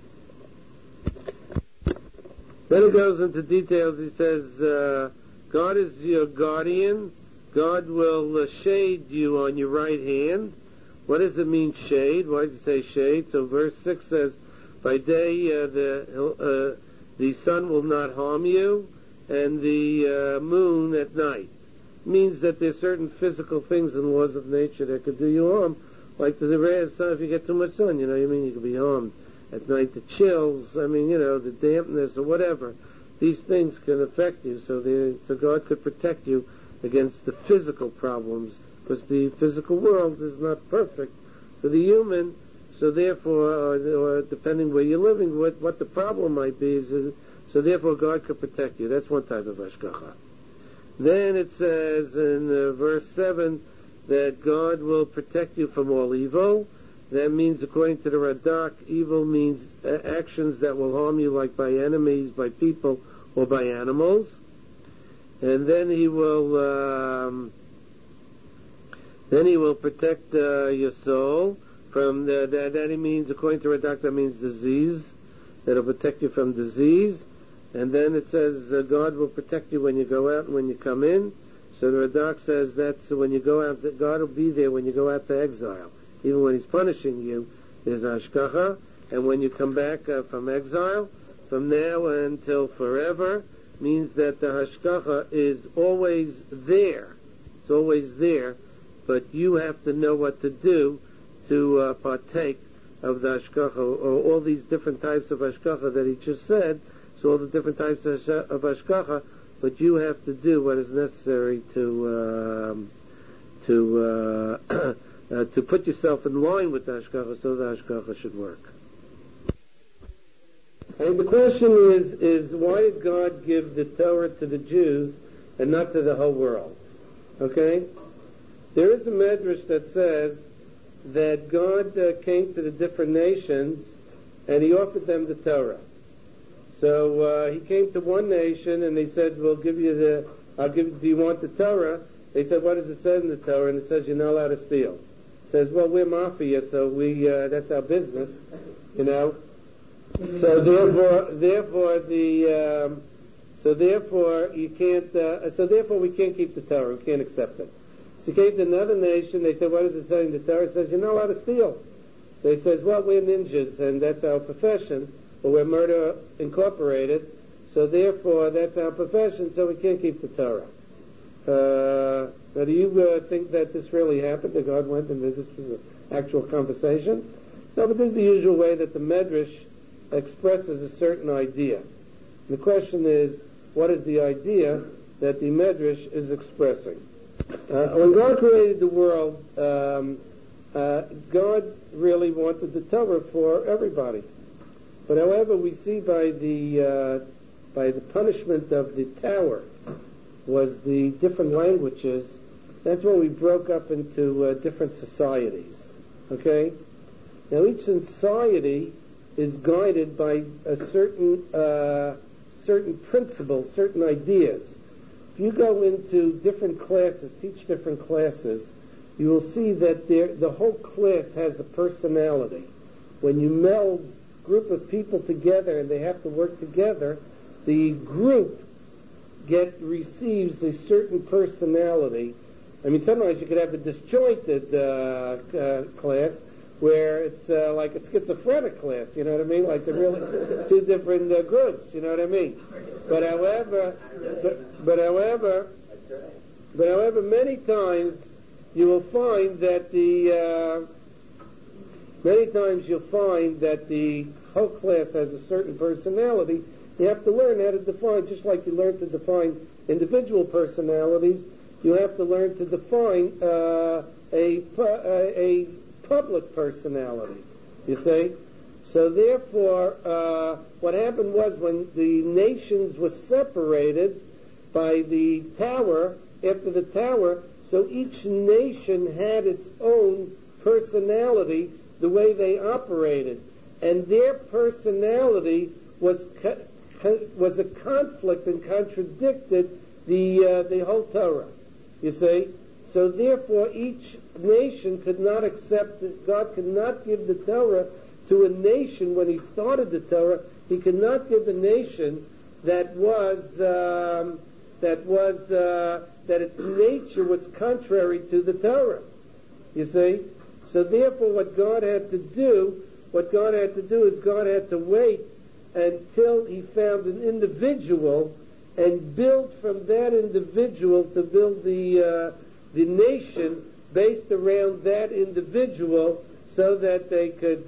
Then it goes into details. He says, God is your guardian. God will shade you on your right hand. What does it mean, shade? Why does it say shade? So verse 6 says, by day the sun will not harm you, and the moon at night. It means that there's certain physical things and laws of nature that could do you harm, like the ray of sun. If you get too much sun, you could be harmed. At night, the chills, the dampness or whatever, these things can affect you. So God could protect you against the physical problems, because the physical world is not perfect for the human. So therefore, or depending where you're living, what the problem might be, so therefore God could protect you. That's one type of hashgacha. Then it says in verse 7 that God will protect you from all evil. That means, according to the Radak, evil means actions that will harm you, like by enemies, by people, or by animals. And then He will protect your soul from that. He means, according to Radak, that means disease. That'll protect you from disease. And then it says God will protect you when you go out and when you come in. So the Radak says that when you go out, that God will be there when you go out to exile. Even when He's punishing you, there's hashgacha. And when you come back from exile, from now until forever, means that the hashgacha is always there. It's always there, but you have to know what to do to partake of the hashgacha, or all these different types of hashgacha that he just said. So all the different types of hashgacha, but you have to do what is necessary to put yourself in line with the hashgacha, so the hashgacha should work. And the question is why did God give the Torah to the Jews and not to the whole world? Okay? There is a medrash that says that God came to the different nations and He offered them the Torah. So He came to one nation and they said, "We'll give you do you want the Torah?" They said, "What does it say in the Torah?" And it says, "You're not allowed to steal." It says, "Well, we're mafia, so that's our business, So therefore we can't keep the Torah. We can't accept it. So he came to another nation. They said, "What does it say in the Torah?" It says, "You're not allowed to steal." So he says, "Well, we're ninjas, and that's our profession, but we're Murder Incorporated, so therefore that's our profession, so we can't keep the Torah. Now, do you think that this really happened, that God went and this was an actual conversation? No, but this is the usual way that the Medrash expresses a certain idea. And the question is, what is the idea that the Medrash is expressing? When God created the world, God really wanted the Torah for everybody. But however, we see by the punishment of the tower was the different languages. That's when we broke up into different societies. Okay? Now each society is guided by a certain principles, certain ideas. If you go into different classes, teach different classes, you will see that the whole class has a personality. When you meld a group of people together and they have to work together, the group receives a certain personality. I mean, sometimes you could have a disjointed class where it's like a schizophrenic class, you know what I mean? Like they're really two different groups, you know what I mean? But however, many times you will find that the whole class has a certain personality. You have to learn how to define, just like you learn to define individual personalities, you have to learn to define a public personality, you see? So therefore, what happened was when the nations were separated by the tower, after the tower, so each nation had its own personality, the way they operated. And their personality was a conflict and contradicted the whole Torah, you see? So therefore each nation could not accept it. God could not give the Torah to a nation when he started the Torah. He could not give a nation that its nature was contrary to the Torah, you see? So therefore what God had to do is God had to wait until he found an individual and build from that individual to build the nation based around that individual, so that they could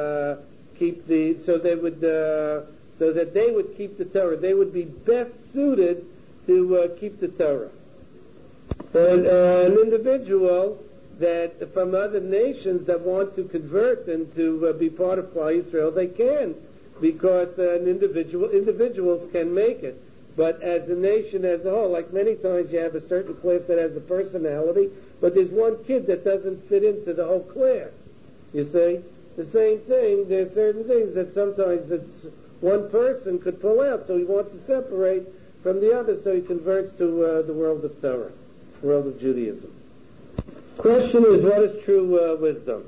so that they would keep the Torah. They would be best suited to keep the Torah. And an individual that from other nations that want to convert and to be part of Klal Yisrael, they can, because individuals can make it. But as a nation as a whole, like many times you have a certain class that has a personality, but there's one kid that doesn't fit into the whole class. You see? The same thing, there's certain things that sometimes one person could pull out, so he wants to separate from the other, so he converts to the world of Torah, the world of Judaism. Question is, what is true wisdom?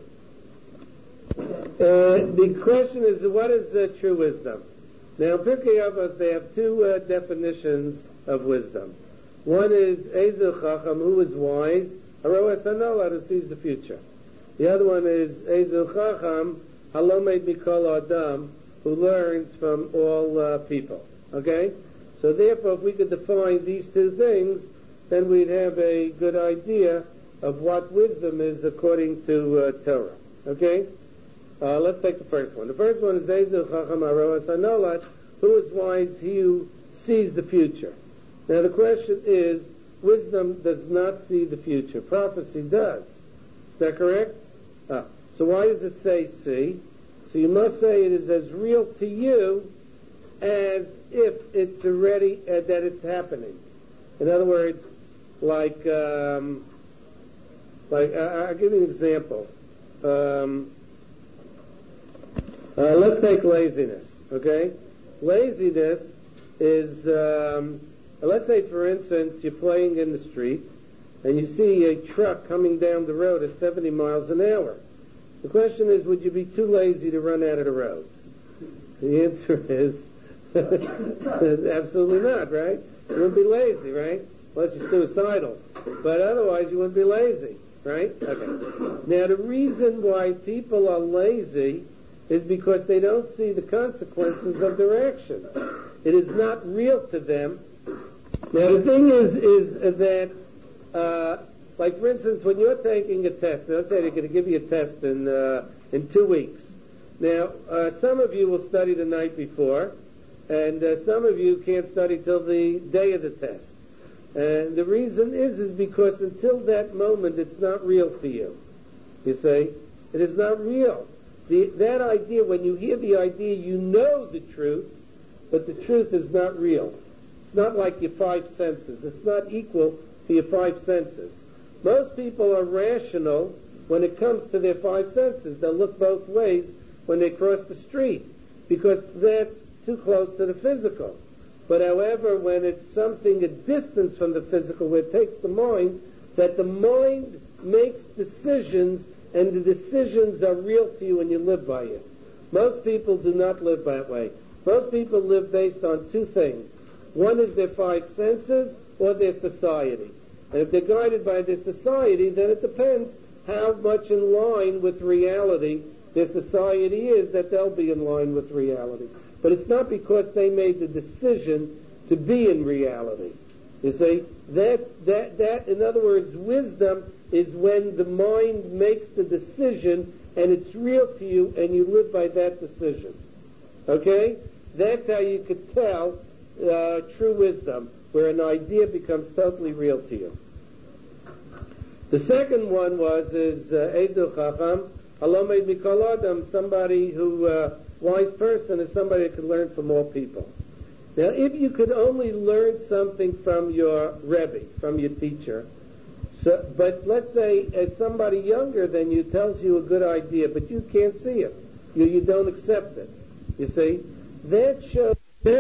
The question is, what is true wisdom? Now, in Pirkei Avos, they have two definitions of wisdom. One is Ezel Chacham, who is wise, Haroes Hanolad, who sees the future. The other one is Ezel Chacham, Halomed Mikol Adam, who learns from all people. Okay? So therefore, if we could define these two things, then we'd have a good idea of what wisdom is according to Torah. Okay? Let's take the first one. The first one is Ezel Chacham Haroes Hanolad, who is wise, he who sees the future. Now the question is, wisdom does not see the future. Prophecy does. Is that correct? So why does it say see? So you must say it is as real to you as if it's already, that it's happening. In other words, like I'll give you an example. Let's take laziness, okay? Laziness is, let's say, for instance, you're playing in the street and you see a truck coming down the road at 70 miles an hour. The question is, would you be too lazy to run out of the road? The answer is absolutely not, right? You wouldn't be lazy, right? Unless you're suicidal. But otherwise, you wouldn't be lazy, right? Okay. Now, the reason why people are lazy is because they don't see the consequences of their actions. It is not real to them. Now the thing is that, like for instance, when you're taking a test, let's say they're going to give you a test in 2 weeks. Now, some of you will study the night before, and some of you can't study till the day of the test. And the reason is because until that moment, it's not real to you. You see? It is not real. That idea, when you hear the idea, you know the truth, but the truth is not real. It's not like your 5 senses. It's not equal to your 5 senses. Most people are rational when it comes to their 5 senses. They'll look both ways when they cross the street, because that's too close to the physical. But however, when it's something a distance from the physical, where it takes the mind, that the mind makes decisions, and the decisions are real to you and you live by it. Most people do not live that way. Most people live based on 2 things. One is their 5 senses or their society. And if they're guided by their society, then it depends how much in line with reality their society is, that they'll be in line with reality. But it's not because they made the decision to be in reality. You see, that in other words, wisdom is when the mind makes the decision and it's real to you and you live by that decision. Okay? That's how you could tell true wisdom, where an idea becomes totally real to you. The second one is Ezel Chacham, Halomed Mikol Adam, somebody who, wise person is somebody that can learn from all people. Now, if you could only learn something from your Rebbe, from your teacher, but let's say somebody younger than you tells you a good idea, but you can't see it, you don't accept it. You see, that shows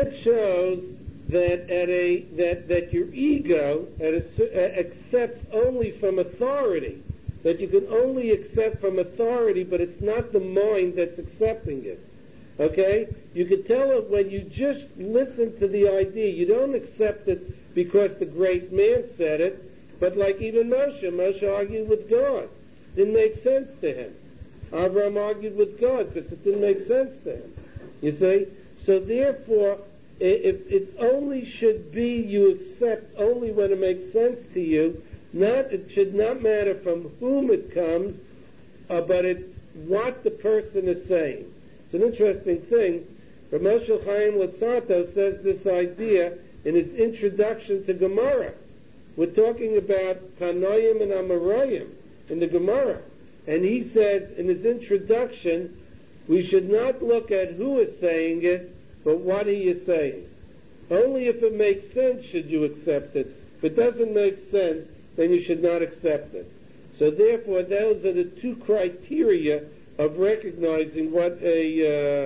that your ego accepts only from authority. That you can only accept from authority, but it's not the mind that's accepting it. Okay? You can tell it when you just listen to the idea. You don't accept it because the great man said it, but like even Moshe argued with God. Didn't make sense to him. Abraham argued with God because it didn't make sense to him. You see? So therefore, if it only should be you accept only when it makes sense to you, it should not matter from whom it comes, but what the person is saying. It's an interesting thing. Rav Moshe Chaim Luzzatto says this idea in his introduction to Gemara. We're talking about Tanoim and Amoraim in the Gemara. And he says in his introduction, we should not look at who is saying it, but what he is saying. Only if it makes sense should you accept it. If it doesn't make sense, then you should not accept it. So therefore, those are the 2 criteria of recognizing what a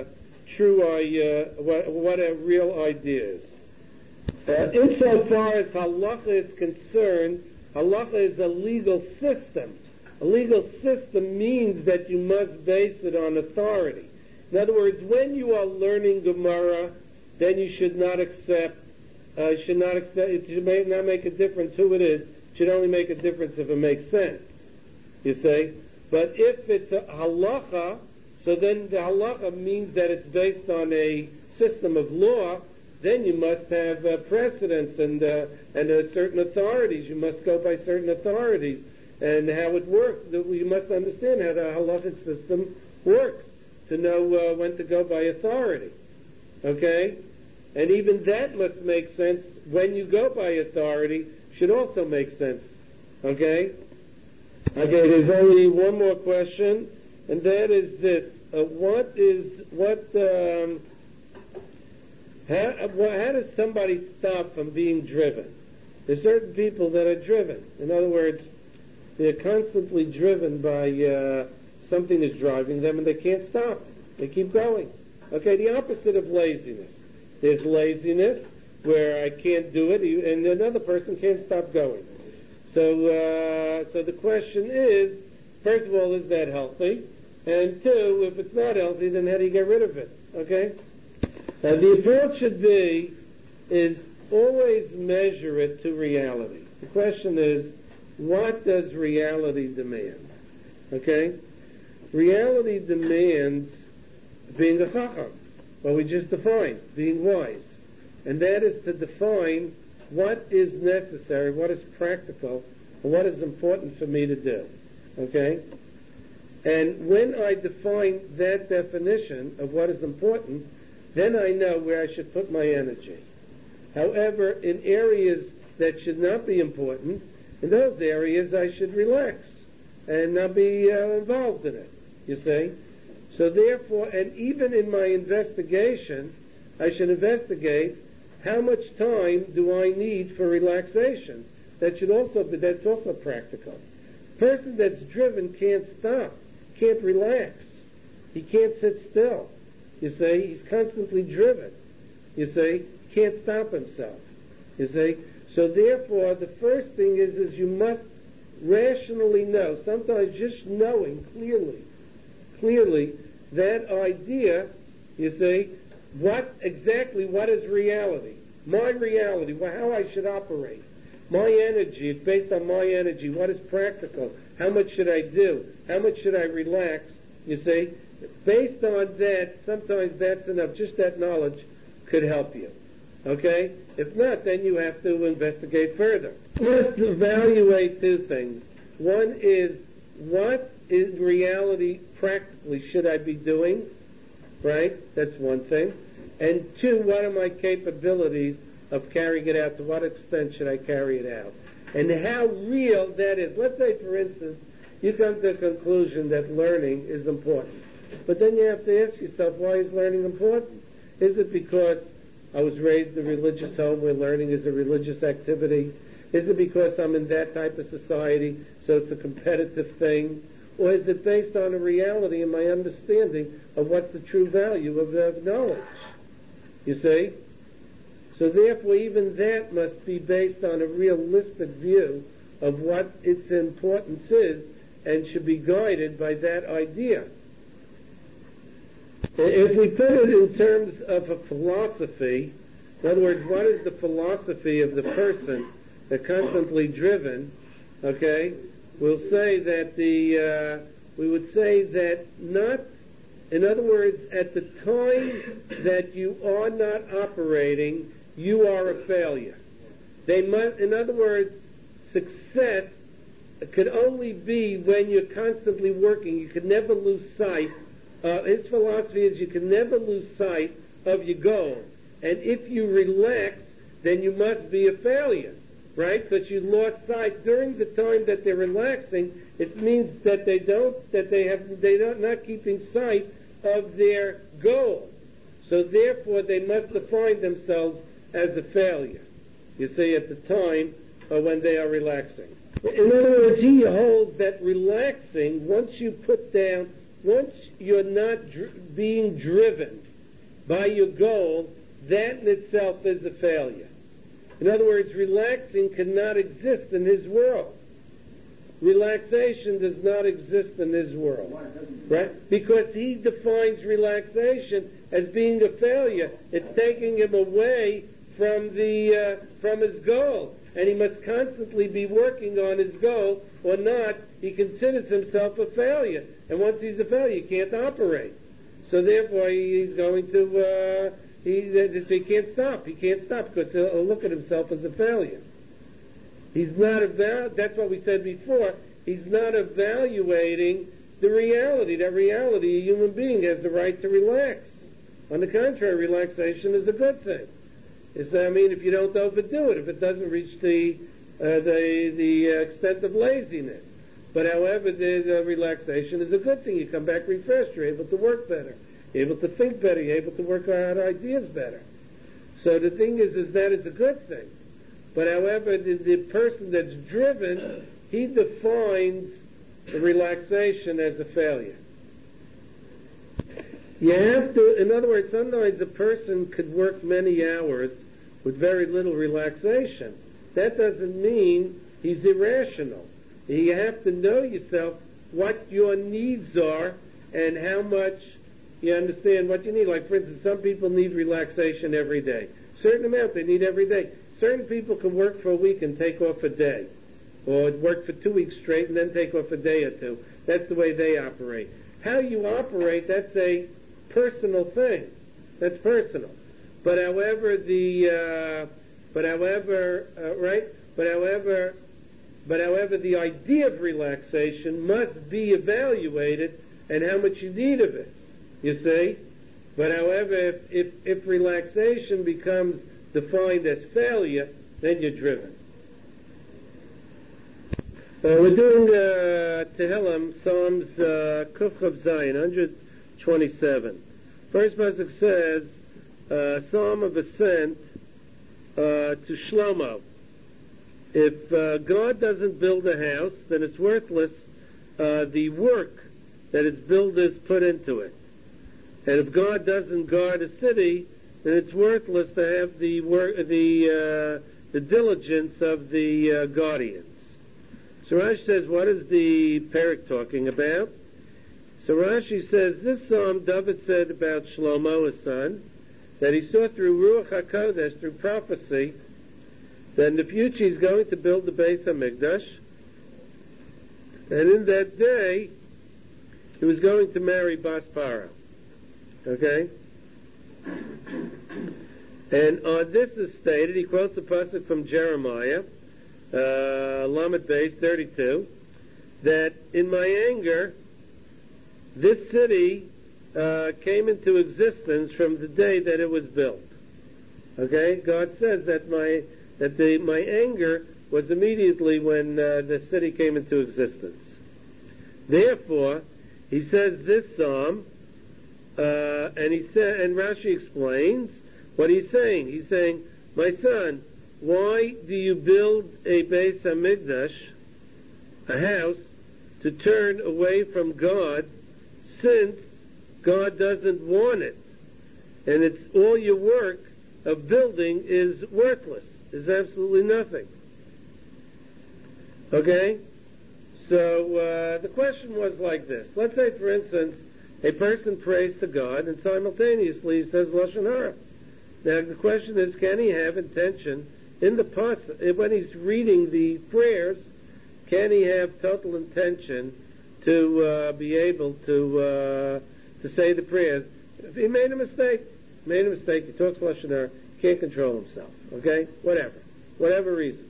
what a real idea is. Insofar as halacha is concerned, halacha is a legal system. A legal system means that you must base it on authority. In other words, when you are learning Gemara, then you should not accept. It should not make a difference who it is. It should only make a difference if it makes sense. You see? But if it's a halacha, so then the halacha means that it's based on a system of law. Then you must have precedents and certain authorities. You must go by certain authorities and how it works. You must understand how the halachic system works to know when to go by authority. Okay? And even that must make sense. When you go by authority, should also make sense. Okay? Okay, there's only one more question, and that is this. How does somebody stop from being driven? There's certain people that are driven. In other words, they're constantly driven by something is driving them and they can't stop. They keep going. Okay, the opposite of laziness. There's laziness where I can't do it and another person can't stop going. So the question is, first of all, is that healthy? And 2, if it's not healthy, then how do you get rid of it? Okay? The approach should be is always measure it to reality. The question is, what does reality demand? Okay? Reality demands being a chacham, what we just defined, being wise. And that is to define what is necessary, what is practical, and what is important for me to do. Okay? And when I define that definition of what is important, then I know where I should put my energy. However, in areas that should not be important, in those areas I should relax and not be involved in it, you see. So therefore, and even in my investigation, I should investigate how much time do I need for relaxation. That's also practical. Person that's driven can't stop, can't relax. He can't sit still. You see, he's constantly driven. You see, can't stop himself. You see, so therefore, the first thing is you must rationally know. Sometimes just knowing clearly that idea. You see, what is reality? My reality, how I should operate. My energy, it's based on my energy. What is practical? How much should I do? How much should I relax? You see, based on that, sometimes that's enough. Just that knowledge could help you. Okay? If not, then you have to investigate further. First, evaluate two things. One is, what in reality, practically, should I be doing? Right? That's one thing. And two, what are my capabilities of carrying it out? To what extent should I carry it out? And how real that is. Let's say, for instance, you come to the conclusion that learning is important. But then you have to ask yourself, why is learning important? Is it because I was raised in a religious home where learning is a religious activity? Is it because I'm in that type of society, so it's a competitive thing? Or is it based on a reality in my understanding of what's the true value of knowledge? You see? So therefore, even that must be based on a realistic view of what its importance is and should be guided by that idea. If we put it in terms of a philosophy, in other words, what is the philosophy of the person that's constantly driven, okay, we'll say that we would say that not, in other words, at the time that you are not operating, you are a failure. In other words, success could only be when you're constantly working. You can never lose sight. His philosophy is you can never lose sight of your goal. And if you relax, then you must be a failure, right? Because you lost sight during the time that they're relaxing. It means that they're not keeping sight of their goal. So therefore, they must define themselves as a failure. You see, at the time when they are relaxing. In other words, he holds that relaxing, once you're not being driven by your goal, that in itself is a failure. In other words, relaxing cannot exist in his world. Relaxation does not exist in his world. Right? Because he defines relaxation as being a failure. It's taking him away from his goal. And he must constantly be working on his goal, or not, he considers himself a failure. And once he's a failure, he can't operate. So therefore, he's going to, he can't stop. He can't stop because he'll look at himself as a failure. He's not that's what we said before. He's not evaluating the reality. That reality, a human being has the right to relax. On the contrary, relaxation is a good thing. If you don't overdo it, if it doesn't reach the extent of laziness. But however, the relaxation is a good thing. You come back refreshed. You're able to work better. You're able to think better. You're able to work out ideas better. So the thing is that is a good thing. But however, the person that's driven, he defines the relaxation as a failure. You have to, in other words, sometimes a person could work many hours with very little relaxation. That doesn't mean he's irrational. You have to know yourself what your needs are and how much you understand what you need. Like, for instance, some people need relaxation every day. Certain amount they need every day. Certain people can work for a week and take off a day. Or work for 2 weeks straight and then take off a day or two. That's the way they operate. How you operate, that's a personal thing. That's personal. But however, the idea of relaxation must be evaluated and how much you need of it. You see? But however, if relaxation becomes defined as failure, then you're driven. We're doing Tehillim, Psalms Kuf Chav Zayin, 127. First pasuk says, Psalm of Ascent to Shlomo. If God doesn't build a house, then it's worthless the work that its builders put into it. And if God doesn't guard a city, then it's worthless to have the diligence of the guardians. So Rashi says, what is the parak talking about? So Rashi says, this psalm David said about Shlomo, his son, that he saw through Ruach HaKodesh, through prophecy, that in the future he's going to build the Beis HaMikdash, and in that day he was going to marry Bas Paro. Okay? And on this is stated, he quotes a pasuk from Jeremiah, Lamed Beis 32, that in my anger, this city came into existence from the day that it was built. Okay? God says that my anger was immediately when the city came into existence. Therefore, he says this psalm, and Rashi explains what he's saying. He's saying, my son, why do you build a Beis HaMikdash, a house, to turn away from God, since God doesn't want it? And it's all your work of building is worthless, is absolutely nothing. Okay? So the question was like this. Let's say, for instance, a person prays to God and simultaneously he says Lashon Hara. Now the question is, can he have intention in the pasuk, when he's reading the prayers, can he have total intention to be able to say the prayers? If he made a mistake, he talks Lashon Hara, can't control himself, okay? Whatever reason.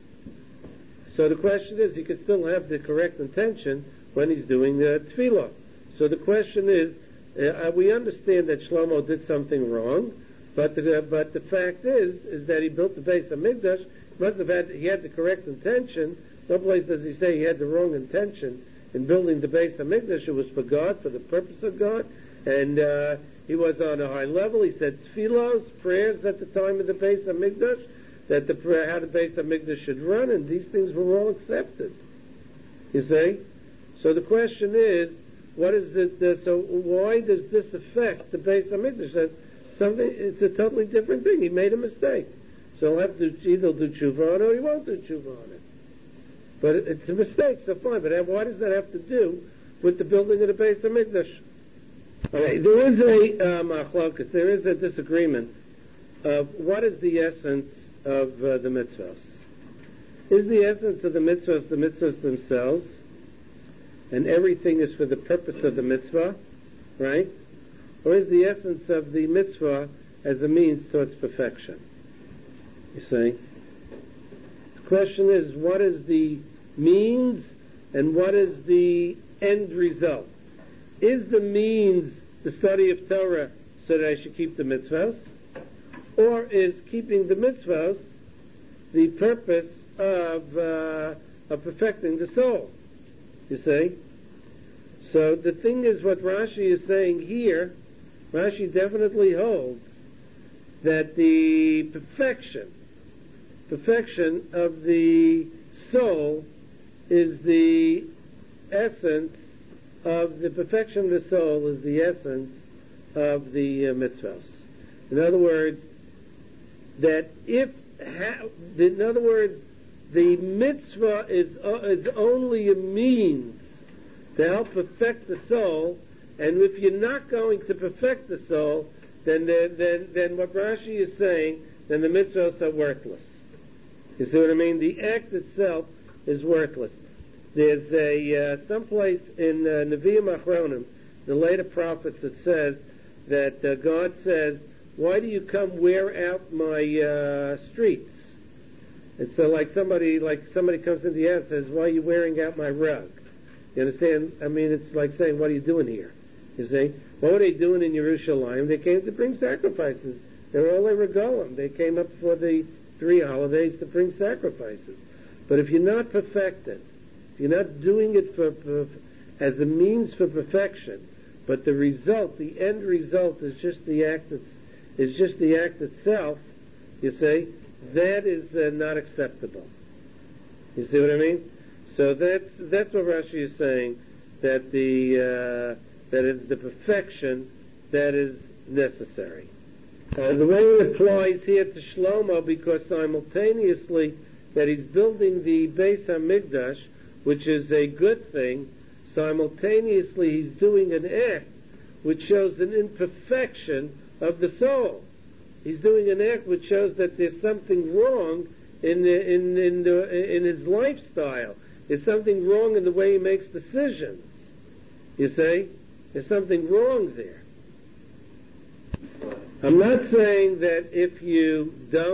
So the question is, he could still have the correct intention when he's doing the tefillah. So the question is, we understand that Shlomo did something wrong, but the fact is that he built the Beis HaMikdash. He had the correct intention. No place does he say he had the wrong intention in building the Beis HaMikdash. It was for God, for the purpose of God, and he was on a high level. He said tefillos, prayers at the time of the Beis HaMikdash, that how the Beis HaMikdash should run, and these things were all accepted. You see? So the question is, what is it? So why does this affect the Beis HaMikdash? It's a totally different thing. He made a mistake, so he'll have to either do tshuva on it or he won't do tshuva on it. But it's a mistake, so fine. But why does that have to do with the building of the Beis HaMikdash? Okay, there is a machlokas. There is a disagreement of what is the essence of the mitzvahs. Is the essence of the mitzvahs themselves, and everything is for the purpose of the mitzvah, right? Or is the essence of the mitzvah as a means towards perfection? You see? The question is, what is the means and what is the end result? Is the means the study of Torah so that I should keep the mitzvahs? Or is keeping the mitzvahs the purpose of perfecting the soul? You see? So the thing is, what Rashi is saying here, Rashi definitely holds that the perfection of the soul is the essence of the perfection of the soul is the essence of the mitzvahs. In other words, the mitzvah is only a means to help perfect the soul, and if you're not going to perfect the soul, then what Rashi is saying, then the mitzvahs are worthless. You see what I mean? The act itself is worthless. There's someplace in Nevi'im Achronim, the later prophets, it says that God says, why do you come wear out my streets? It's like somebody comes into the house and says, why are you wearing out my rug? You understand? I mean, it's like saying, what are you doing here? You see? What were they doing in Yerushalayim? They came to bring sacrifices. They were Olei Regalim. They came up for the 3 holidays to bring sacrifices. But if you're not perfected, if you're not doing it as a means for perfection, but the result, the end result, is just the act itself, you see, that is not acceptable. You see what I mean? So that's what Rashi is saying, that that is the perfection that is necessary. The way it applies here to Shlomo, because simultaneously that he's building the Beis HaMikdash, which is a good thing, simultaneously he's doing an act which shows an imperfection of the soul. He's doing an act which shows that there's something wrong in his lifestyle. There's something wrong in the way he makes decisions. You see? There's something wrong there. I'm not saying that if you're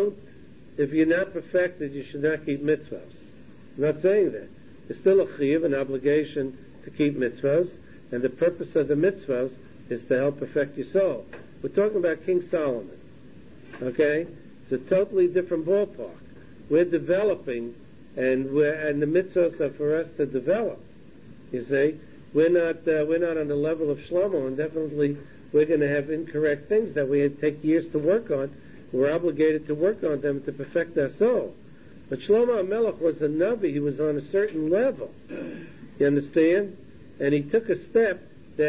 not perfected, you should not keep mitzvahs. I'm not saying that. There's still a chiyuv, an obligation to keep mitzvahs, and the purpose of the mitzvahs is to help perfect your soul. We're talking about King Solomon. Okay? It's a totally different ballpark. We're developing, and the mitzvahs are for us to develop. You see? We're not on the level of Shlomo, and definitely we're going to have incorrect things that we take years to work on. We're obligated to work on them to perfect our soul. But Shlomo HaMelech was a Navi. He was on a certain level. You understand? And he took a step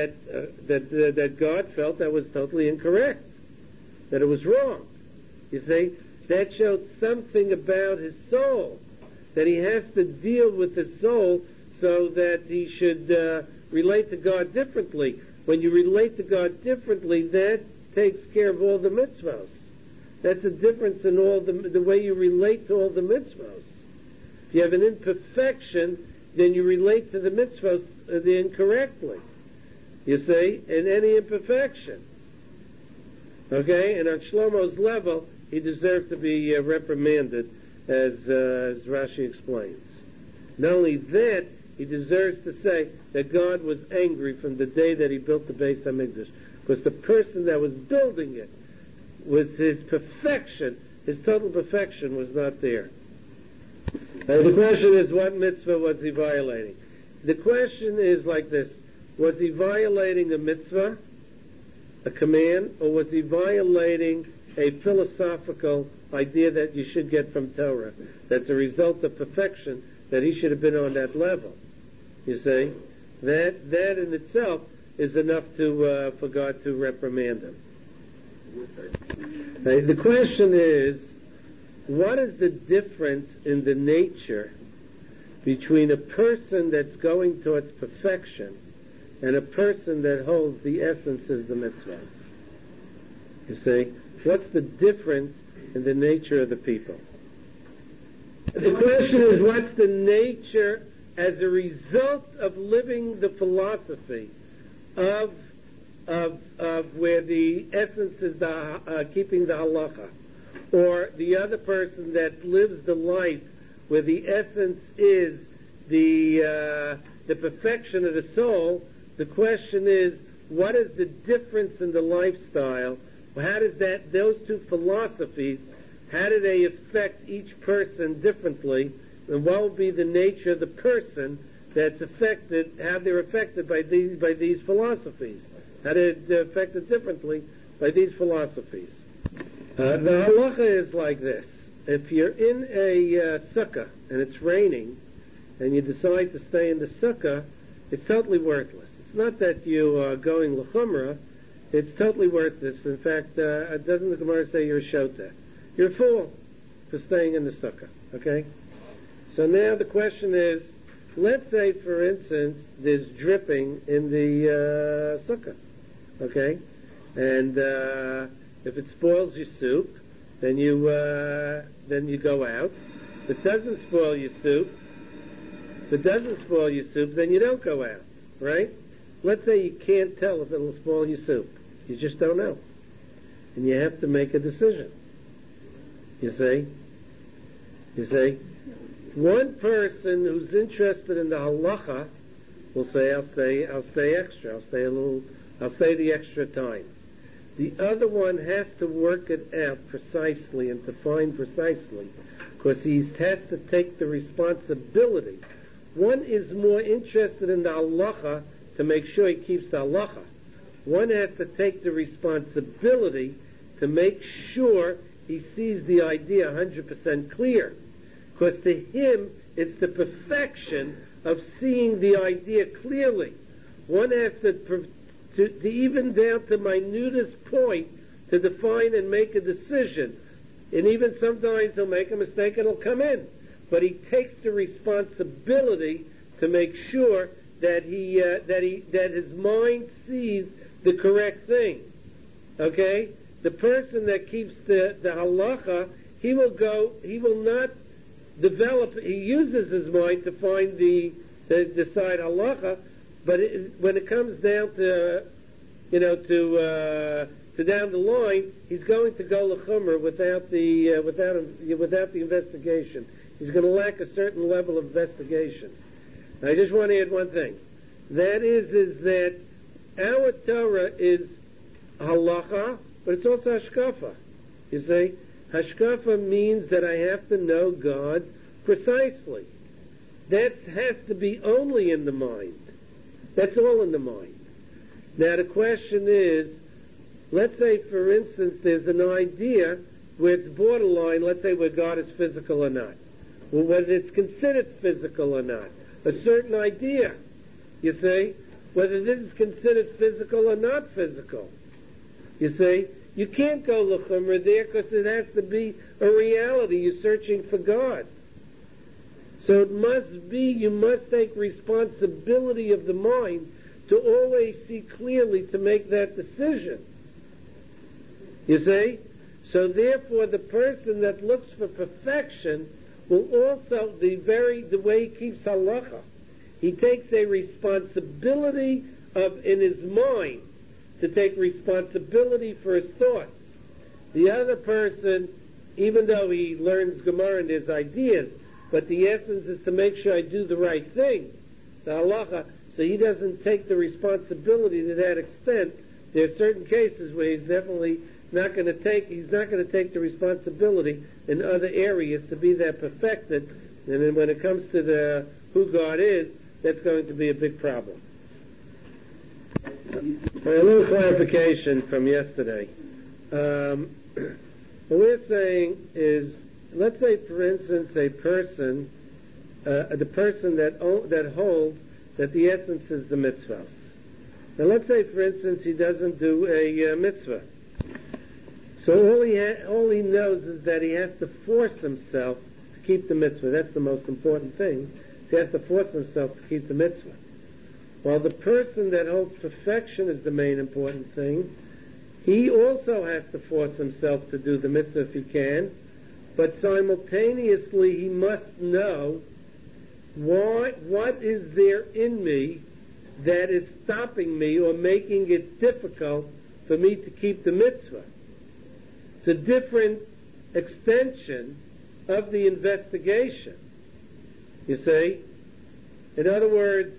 that God felt that was totally incorrect, that it was wrong. You see? That showed something about his soul, that he has to deal with his soul so that he should relate to God differently. When you relate to God differently, that takes care of all the mitzvahs. That's a difference in all the way you relate to all the mitzvahs. If you have an imperfection, then you relate to the mitzvahs incorrectly. You see, in any imperfection. Okay? And on Shlomo's level, he deserves to be reprimanded, as Rashi explains. Not only that, he deserves to say that God was angry from the day that he built the Beis HaMikdash, because the person that was building it was his perfection, his total perfection was not there. The question is, what mitzvah was he violating? The question is like this: was he violating a mitzvah, a command, or was he violating a philosophical idea that you should get from Torah, that's a result of perfection, that he should have been on that level? You see, that in itself is enough for God to reprimand him. The question is, what is the difference in the nature between a person that's going towards perfection and a person that holds the essence as the mitzvahs? You see, what's the difference in the nature of the people? The question is, what's the nature as a result of living the philosophy of where the essence is keeping the halacha, or the other person that lives the life where the essence is the perfection of the soul? The question is, what is the difference in the lifestyle? How does those two philosophies, how do they affect each person differently? And what will be the nature of the person that's affected, how they're affected by these philosophies? How they're affected differently by these philosophies. The halacha is like this. If you're in a sukkah and it's raining and you decide to stay in the sukkah, it's totally worthless. It's not that you are going l'chumrah, it's totally worthless. In fact, doesn't the Gemara say you're a shota? You're a fool for staying in the sukkah, okay? So now the question is, let's say, for instance, there's dripping in the sukkah, okay? And if it spoils your soup, then you go out. If it doesn't spoil your soup, then you don't go out, right? Let's say you can't tell if it'll spoil your soup. You just don't know. And you have to make a decision. You see? One person who's interested in the halacha will say, I'll stay extra, I'll stay the extra time. The other one has to work it out precisely and define precisely, because he has to take the responsibility. One is more interested in the halacha to make sure he keeps the halacha. One has to take the responsibility to make sure he sees the idea 100% clear. Because to him, it's the perfection of seeing the idea clearly. One has to even down to minutest point to define and make a decision. And even sometimes he'll make a mistake and it'll come in. But he takes the responsibility to make sure that that his mind sees the correct thing. Okay? The person that keeps the halacha, he will not develop, he uses his mind to find to decide halacha, but when it comes down to down the line, he's going to go l'chumrah without the investigation. He's going to lack a certain level of investigation. I just want to add one thing. That is that our Torah is halacha, but it's also hashkafa. You see, hashkafa means that I have to know God precisely. That has to be only in the mind. That's all in the mind. Now the question is, let's say, for instance, there's an idea where it's borderline, let's say where God is physical or not. Well, whether it's considered physical or not. A certain idea, you see, whether this is considered physical or not physical. You see, you can't go l'chumrah there because it has to be a reality. You're searching for God. So it must be, you must take responsibility of the mind to always see clearly to make that decision. You see? So therefore the person that looks for perfection will also, the way he keeps halacha, he takes a responsibility in his mind to take responsibility for his thoughts. The other person, even though he learns Gemara and his ideas, but the essence is to make sure I do the right thing, the halacha, so he doesn't take the responsibility to that extent. There are certain cases where he's definitely not going to take the responsibility in other areas to be that perfected, and then when it comes to who God is, that's going to be a big problem. A little clarification from yesterday. What we're saying is, let's say, for instance, the person that holds that the essence is the mitzvahs. Now, let's say, for instance, he doesn't do a mitzvah. So all he knows is that he has to force himself to keep the mitzvah. That's the most important thing. So he has to force himself to keep the mitzvah. While the person that holds perfection is the main important thing, he also has to force himself to do the mitzvah if he can, but simultaneously he must know what is there in me that is stopping me or making it difficult for me to keep the mitzvah. It's a different extension of the investigation. You see? In other words,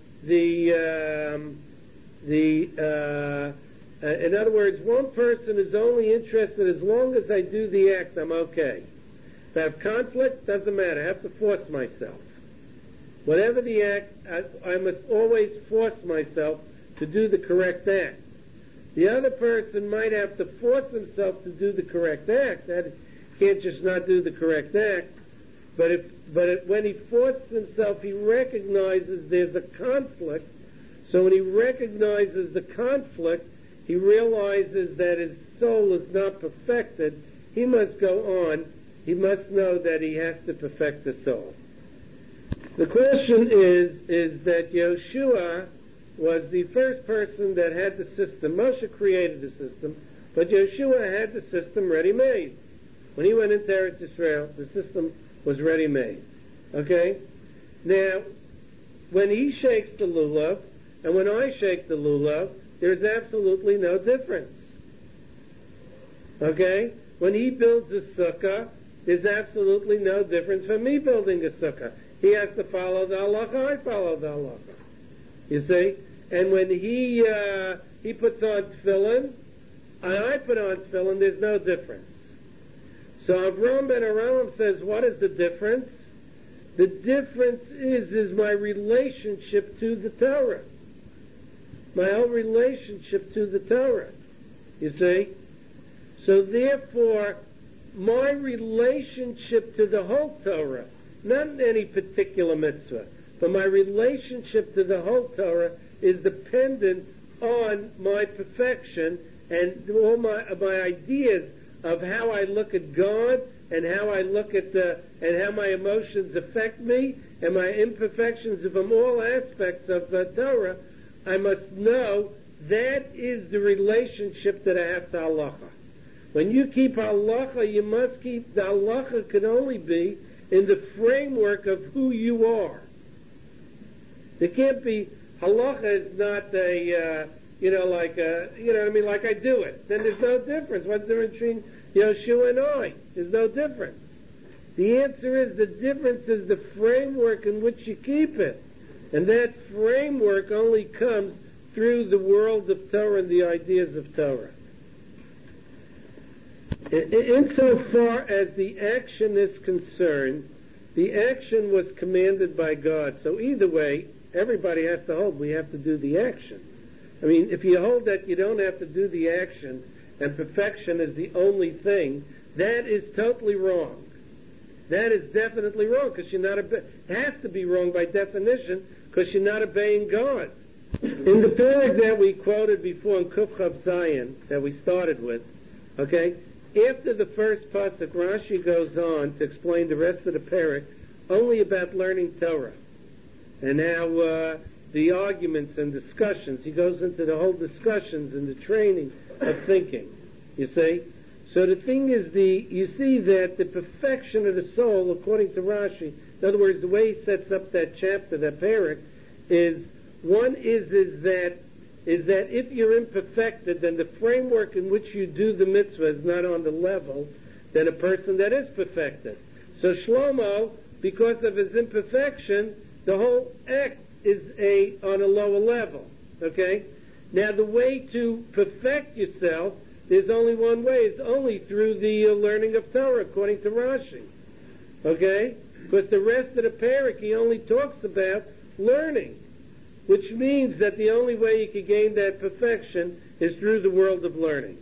one person is only interested as long as I do the act, I'm okay. If I have conflict, doesn't matter. I have to force myself. Whatever the act, I must always force myself to do the correct act. The other person might have to force himself to do the correct act. That can't just not do the correct act. But when he forces himself, he recognizes there's a conflict. So when he recognizes the conflict, he realizes that his soul is not perfected. He must go on. He must know that he has to perfect the soul. The question is that Yoshua was the first person that had the system. Moshe created the system, but Yoshua had the system ready-made. When he went into Eretz Yisrael, the system was ready-made. Okay? Now, when he shakes the lulav, and when I shake the lulav, there's absolutely no difference. Okay? When he builds a sukkah, there's absolutely no difference from me building a sukkah. He has to follow the halacha, I follow the halacha. You see? And when he puts on tefillin, and I put on tefillin, there's no difference. So Avraham ben Aram says, what is the difference? The difference is my relationship to the Torah. My whole relationship to the Torah. You see? So therefore, my relationship to the whole Torah, not any particular mitzvah, but my relationship to the whole Torah is dependent on my perfection and all my ideas of how I look at God and how I look at and how my emotions affect me and my imperfections from all aspects of the Torah. I must know that is the relationship that I have to halacha. When you keep halacha, you must keep the halacha can only be in the framework of who you are. There can't be halacha is not a like I do it. Then there's no difference. What's the difference between Yeshua and I? There's no difference. The answer is the difference is the framework in which you keep it. And that framework only comes through the world of Torah and the ideas of Torah. Insofar as the action is concerned, the action was commanded by God. So either way, everybody has to hold. We have to do the action. I mean, if you hold that you don't have to do the action and perfection is the only thing, that is totally wrong. That is definitely wrong because you're not it has to be wrong by definition because you're not obeying God. In the parak that we quoted before in Kuf Chav Zayin that we started with, okay, after the first pasuk, Rashi goes on to explain the rest of the parak only about learning Torah and how the arguments and discussions. He goes into the whole discussions and the training of thinking. You see? So the thing is, you see that the perfection of the soul, according to Rashi, in other words, the way he sets up that chapter, that parak, is that if you're imperfected, then the framework in which you do the mitzvah is not on the level than a person that is perfected. So Shlomo, because of his imperfection, the whole act is on a lower level. Okay? Now the way to perfect yourself, there's only one way. It's only through the learning of Torah, according to Rashi. Okay? Because the rest of the parak, he only talks about learning, which means that the only way you can gain that perfection is through the world of learning.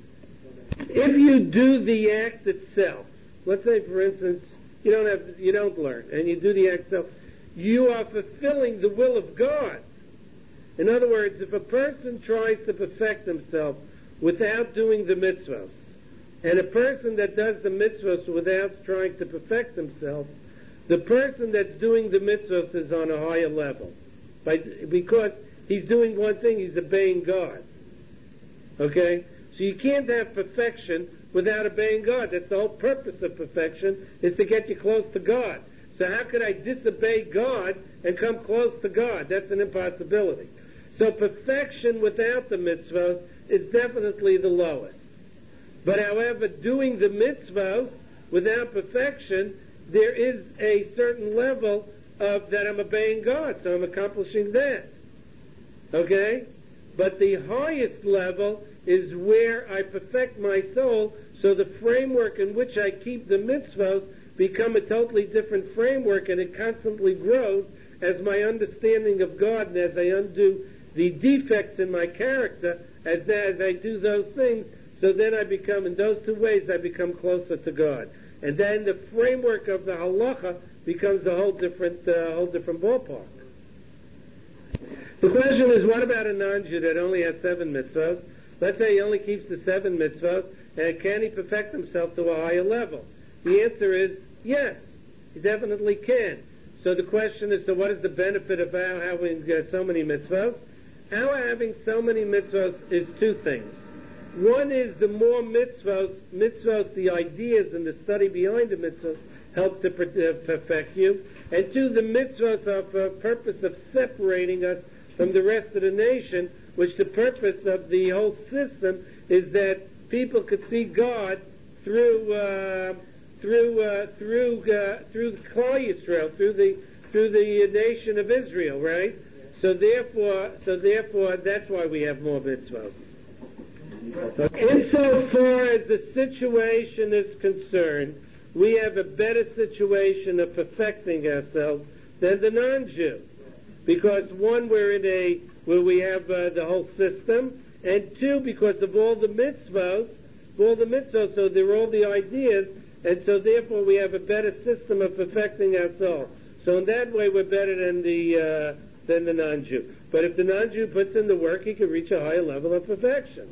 If you do the act itself, let's say, for instance, you don't learn, and you do the act itself, you are fulfilling the will of God. In other words, if a person tries to perfect himself without doing the mitzvahs, and a person that does the mitzvahs without trying to perfect himself, the person that's doing the mitzvahs is on a higher level. Because he's doing one thing, he's obeying God. Okay? So you can't have perfection without obeying God. That's the whole purpose of perfection, is to get you close to God. So how could I disobey God and come close to God? That's an impossibility. So perfection without the mitzvahs is definitely the lowest. But however, doing the mitzvahs without perfection, there is a certain level of that I'm obeying God, so I'm accomplishing that. Okay? But the highest level is where I perfect my soul, so the framework in which I keep the mitzvahs become a totally different framework, and it constantly grows as my understanding of God and as I undo the defects in my character, as I do those things, so then I become, in those two ways, I become closer to God. And then the framework of the halacha becomes a whole different ballpark. The question is, what about a non-Jew that only has 7 mitzvahs? Let's say he only keeps the 7 mitzvahs, and can he perfect himself to a higher level? The answer is yes, he definitely can. So the question is, so what is the benefit of our having so many mitzvahs? Our having so many mitzvahs is 2 things. One is the more mitzvahs, the ideas and the study behind the mitzvahs help to perfect you. And 2, the mitzvahs are for a purpose of separating us from the rest of the nation, which the purpose of the whole system is that people could see God through Klal Yisrael, through the nation of Israel, right? So therefore, that's why we have more mitzvahs. Insofar as the situation is concerned, we have a better situation of perfecting ourselves than the non-Jew, because one, where we have the whole system, and two, because of all the mitzvahs, so they're all the ideas, and so therefore we have a better system of perfecting ourselves. So in that way, we're better than the non-Jew. But if the non-Jew puts in the work, he can reach a higher level of perfection.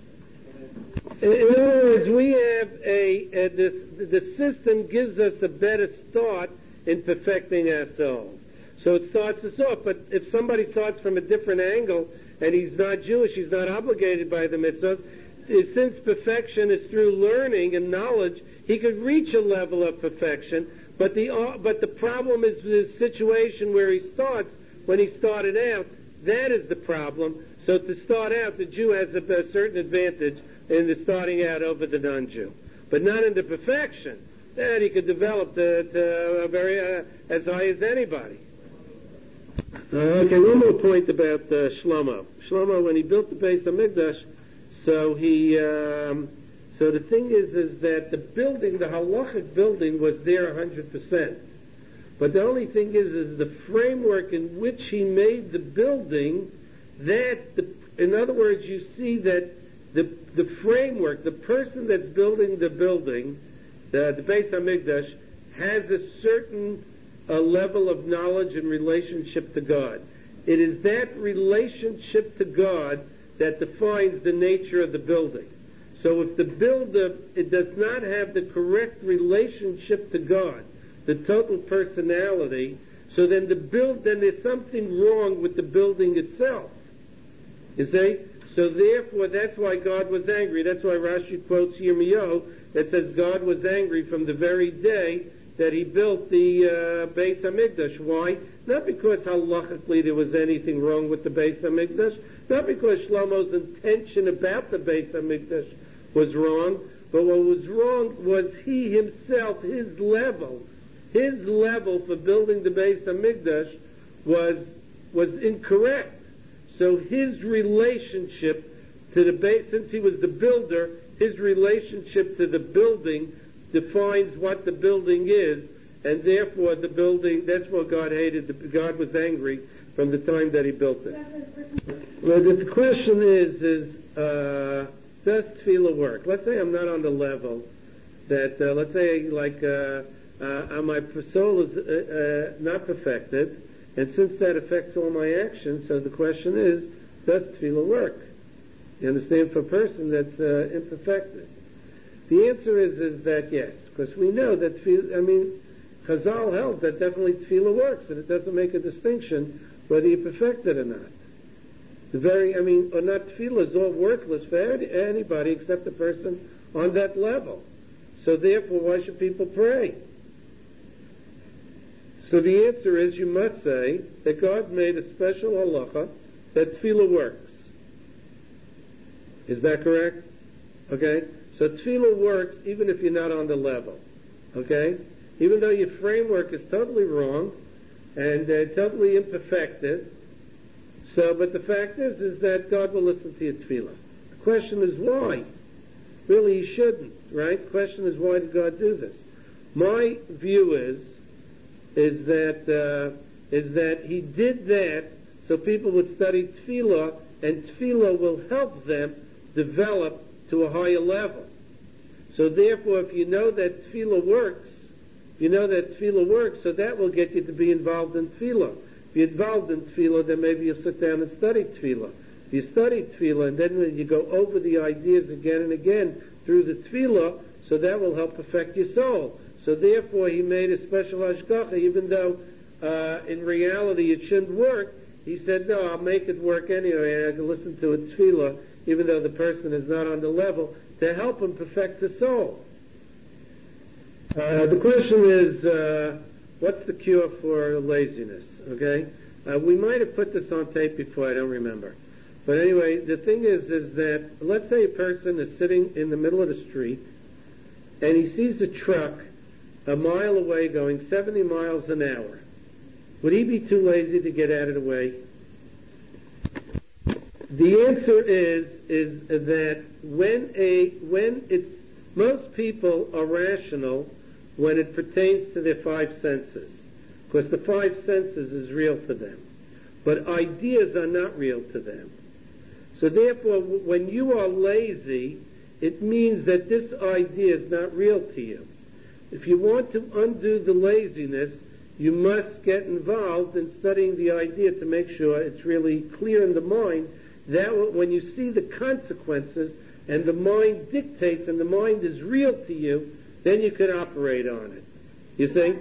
In other words, we have the system gives us a better start in perfecting ourselves. So it starts us off. But if somebody starts from a different angle and he's not Jewish, he's not obligated by the mitzvahs, since perfection is through learning and knowledge, he could reach a level of perfection. But the problem is the situation where he starts. When he started out, that is the problem. So to start out, the Jew has a certain advantage in the starting out over the non-Jew, but not in the perfection. That he could develop to very as high as anybody. Okay, one more point about Shlomo. Shlomo, when he built the Beis Hamikdash, so the thing is that the building, the halachic building, was there 100%. But the only thing is the framework in which he made the building. In other words, you see that the framework, the person that's building the building, the Beis Hamikdash, has a certain level of knowledge and relationship to God. It is that relationship to God that defines the nature of the building. So if the builder does not have the correct relationship to God, the total personality, so then there's something wrong with the building itself. You see? So therefore, that's why God was angry. That's why Rashi quotes Yirmiyahu that says God was angry from the very day that he built the Beis Hamikdash. Why? Not because halachically there was anything wrong with the Beis Hamikdash, not because Shlomo's intention about the Beis Hamikdash was wrong, but what was wrong was he himself, his level for building the Beis Hamikdash was incorrect. So his relationship to the base, since he was the builder, his relationship to the building defines what the building is, and therefore the building, that's what God hated. God was angry from the time that he built it. Well, the question is does tefillah work? Let's say I'm not on the level that, let's say my soul is not perfected, and since that affects all my actions, so the question is, does tefillah work? You understand, for a person that's imperfected? The answer is that yes, because we know that Chazal held that definitely tefillah works, and it doesn't make a distinction whether you're perfected or not. Or not, tefillah is all worthless for anybody except the person on that level. So therefore, why should people pray? So the answer is, you must say that God made a special halacha that tefillah works. Is that correct? Okay? So tefillah works even if you're not on the level. Okay? Even though your framework is totally wrong and totally imperfected. But the fact is that God will listen to your tefillah. The question is why? Really, he shouldn't, right? The question is, why did God do this? My view is that he did that so people would study tefillah, and tefillah will help them develop to a higher level. So therefore, if you know that tefillah works, so that will get you to be involved in tefillah. If you're involved in tefillah, then maybe you'll sit down and study tefillah. If you study tefillah, and then when you go over the ideas again and again through the tefillah, so that will help perfect your soul. So therefore, he made a special hashgacha, even though in reality it shouldn't work. He said, no, I'll make it work anyway. I can listen to a tefillah, even though the person is not on the level, to help him perfect the soul. The question is, what's the cure for laziness? Okay, We might have put this on tape before, I don't remember. But anyway, the thing is that, let's say a person is sitting in the middle of the street, and he sees a truck a mile away going 70 miles an hour. Would he be too lazy to get out of the way? The answer is that most people are rational when it pertains to their five senses, because the five senses is real to them. But ideas are not real to them. So therefore, when you are lazy, it means that this idea is not real to you. If you want to undo the laziness, you must get involved in studying the idea to make sure it's really clear in the mind. That when you see the consequences and the mind dictates and the mind is real to you, then you can operate on it. You see?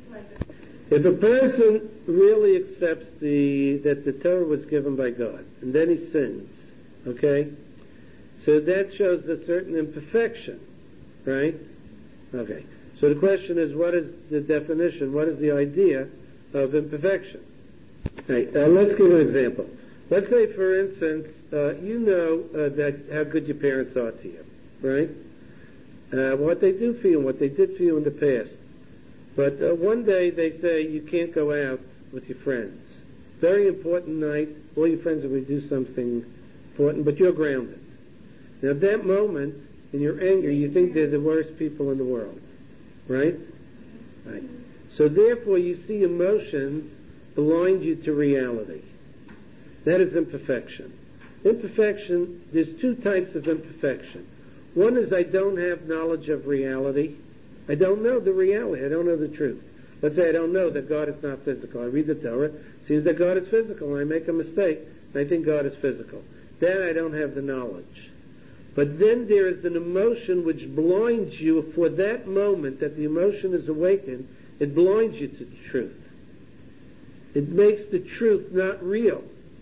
If a person really accepts that the Torah was given by God, and then he sins, okay? So that shows a certain imperfection, right? Okay. So the question is, what is the definition? What is the idea of imperfection? Okay, let's give an example. Let's say, for instance, you know that how good your parents are to you, right? What they do for you and what they did for you in the past. But one day they say you can't go out with your friends. Very important night. All your friends are going to do something important, but you're grounded. Now, at that moment, in your anger, you think they're the worst people in the world. Right? Right. So therefore you see emotions blind you to reality. That is imperfection. Imperfection, there's two types of imperfection. One is I don't have knowledge of reality. I don't know the reality. I don't know the truth. Let's say I don't know that God is not physical. I read the Torah. It seems that God is physical, and I make a mistake, and I think God is physical. Then I don't have the knowledge. But then there is an emotion which blinds you for that moment that the emotion is awakened. It blinds you to the truth. It makes the truth not real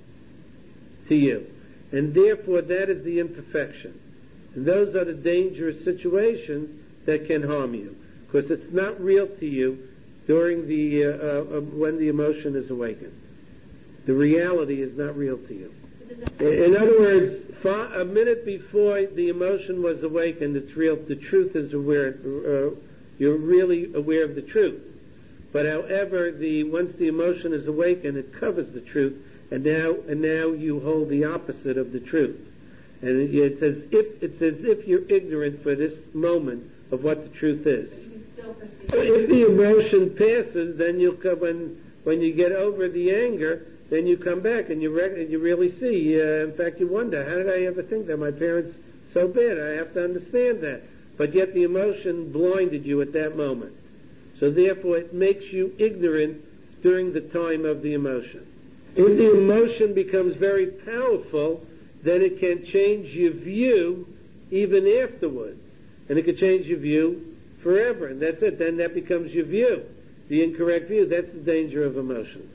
to you. And therefore that is the imperfection. And those are the dangerous situations that can harm you. Because it's not real to you during when the emotion is awakened. The reality is not real to you. In other words, a minute before the emotion was awakened, it's real. The truth is aware. You're really aware of the truth. But however, once the emotion is awakened, it covers the truth, and now you hold the opposite of the truth. And it's as if you're ignorant for this moment of what the truth is. If the emotion passes, then you'll come when you get over the anger. Then you come back and you really see. In fact, you wonder, how did I ever think that my parents so bad? I have to understand that. But yet the emotion blinded you at that moment. So therefore it makes you ignorant during the time of the emotion. If the emotion becomes very powerful, then it can change your view even afterwards. And it can change your view forever. And that's it. Then that becomes your view. The incorrect view. That's the danger of emotions.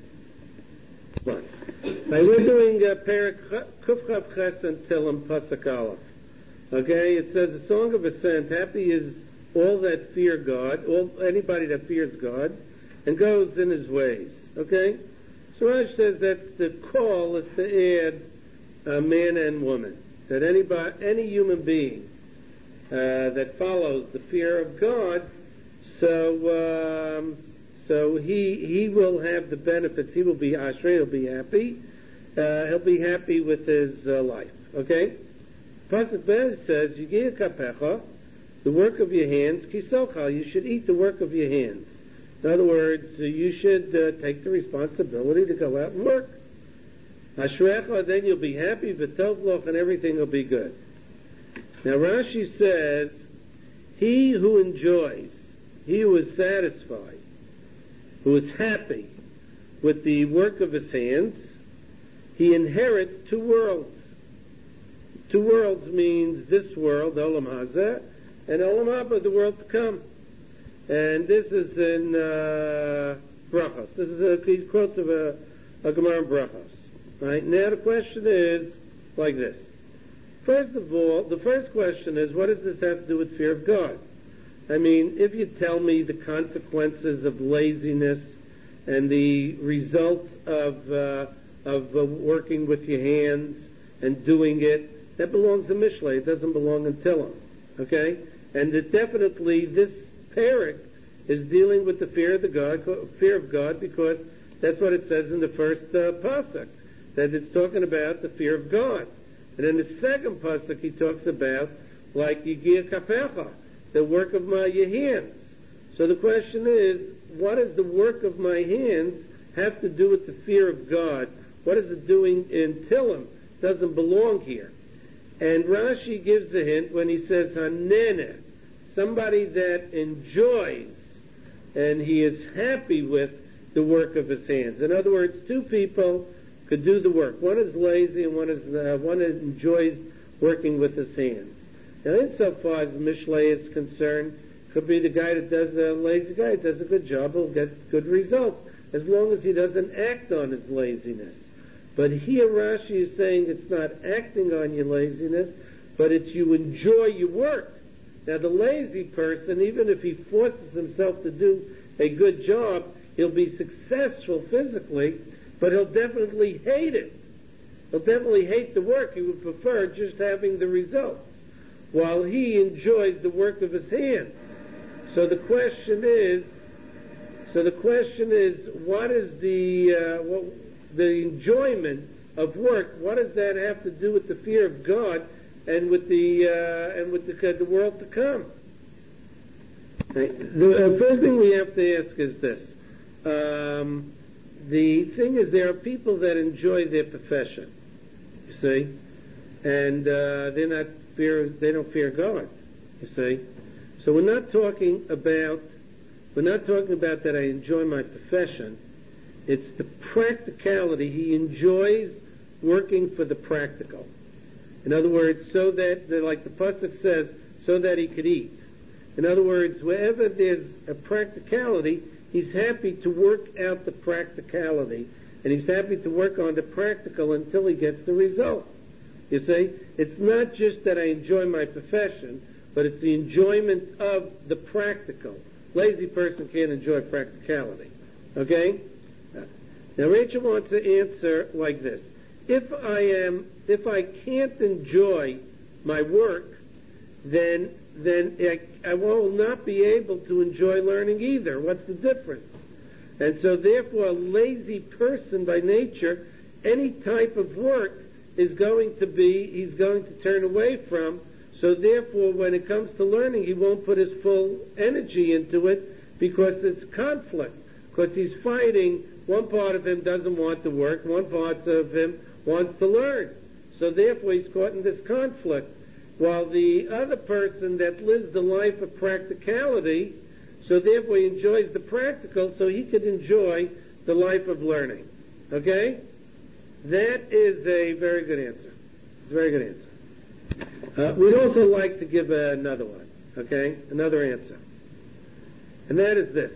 Right. Now we're doing Perek Kufchav Ches and Tillim Pasuk Aleph. Okay, it says the Song of Ascent. Happy is all that fear God, anybody that fears God, and goes in His ways. Okay, so Rash says that the call is to add man and woman. That any human being that follows the fear of God, so he will have the benefits. He will be ashrei. He'll be happy. He'll be happy with his life. Okay. Pasuk Bez says, "Yigei kapecha," the work of your hands. Kisocha, you should eat the work of your hands. In other words, you should take the responsibility to go out and work. Ashrecha, then you'll be happy. V'tovloch, and everything will be good. Now Rashi says, he who enjoys, he who is satisfied, who is happy with the work of his hands, he inherits two worlds. Two worlds means this world, Olam Hazeh, and Olam Haba, the world to come. And this is in Brachos. This is quotes of a Gemara in Brachos. Right? Now the question is like this. First of all, the first question is, what does this have to do with fear of God? I mean, if you tell me the consequences of laziness and the result of working with your hands and doing it, that belongs to Mishlei. It doesn't belong in Tillim. Okay? And that definitely this parak is dealing with the fear of God, because that's what it says in the first pasuk, that it's talking about the fear of God. And in the second pasuk, he talks about like Yigir Kafecha, the work of your hands. So the question is, what does the work of my hands have to do with the fear of God? What is it doing in Tillim? Doesn't belong here. And Rashi gives a hint when he says Haneneh, somebody that enjoys and he is happy with the work of his hands. In other words, two people could do the work. One is lazy and one enjoys working with his hands. Now, insofar as Mishlei is concerned, could be the guy that does a lazy guy, does a good job, will get good results, as long as he doesn't act on his laziness. But here Rashi is saying it's not acting on your laziness, but it's you enjoy your work. Now the lazy person, even if he forces himself to do a good job, he'll be successful physically, but he'll definitely hate it. He'll definitely hate the work. He would prefer just having the results, while he enjoys the work of his hands. So the question is, what is the enjoyment of work? What does that have to do with the fear of God and with the world to come? The first thing we have to ask is this: the thing is, there are people that enjoy their profession, you see, and they don't fear God, you see. So we're not talking about that I enjoy my profession. It's the practicality. He enjoys working for the practical. In other words, so that, like the pasuk says, so that he could eat. In other words, wherever there's a practicality, he's happy to work out the practicality, and he's happy to work on the practical until he gets the result. You see, it's not just that I enjoy my profession, but it's the enjoyment of the practical. Lazy person can't enjoy practicality. Okay? Now Rachel wants to answer like this: if I can't enjoy my work, then I will not be able to enjoy learning either. What's the difference? And so therefore, a lazy person by nature, any type of work he's going to turn away from. So therefore, when it comes to learning, he won't put his full energy into it, because it's conflict. Because he's fighting, one part of him doesn't want to work, one part of him wants to learn. So therefore, he's caught in this conflict. While the other person that lives the life of practicality, so therefore he enjoys the practical, so he could enjoy the life of learning. Okay? That is a very good answer. It's a very good answer. We'd also like to give another one, okay? Another answer. And that is this.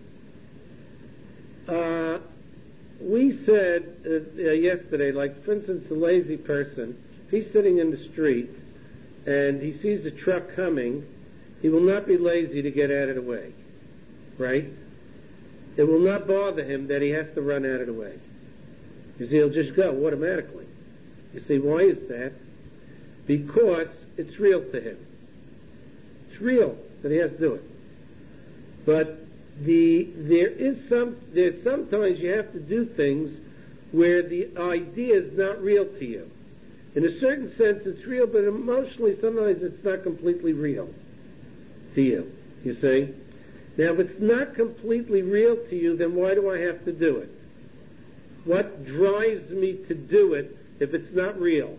We said yesterday, like, for instance, a lazy person, if he's sitting in the street and he sees a truck coming, he will not be lazy to get out of the way, right? It will not bother him that he has to run out of the way. You see, he'll just go automatically. You see, why is that? Because it's real to him. It's real that he has to do it. But there's sometimes you have to do things where the idea is not real to you. In a certain sense, it's real, but emotionally, sometimes it's not completely real to you. You see? Now, if it's not completely real to you, then why do I have to do it? What drives me to do it if it's not real?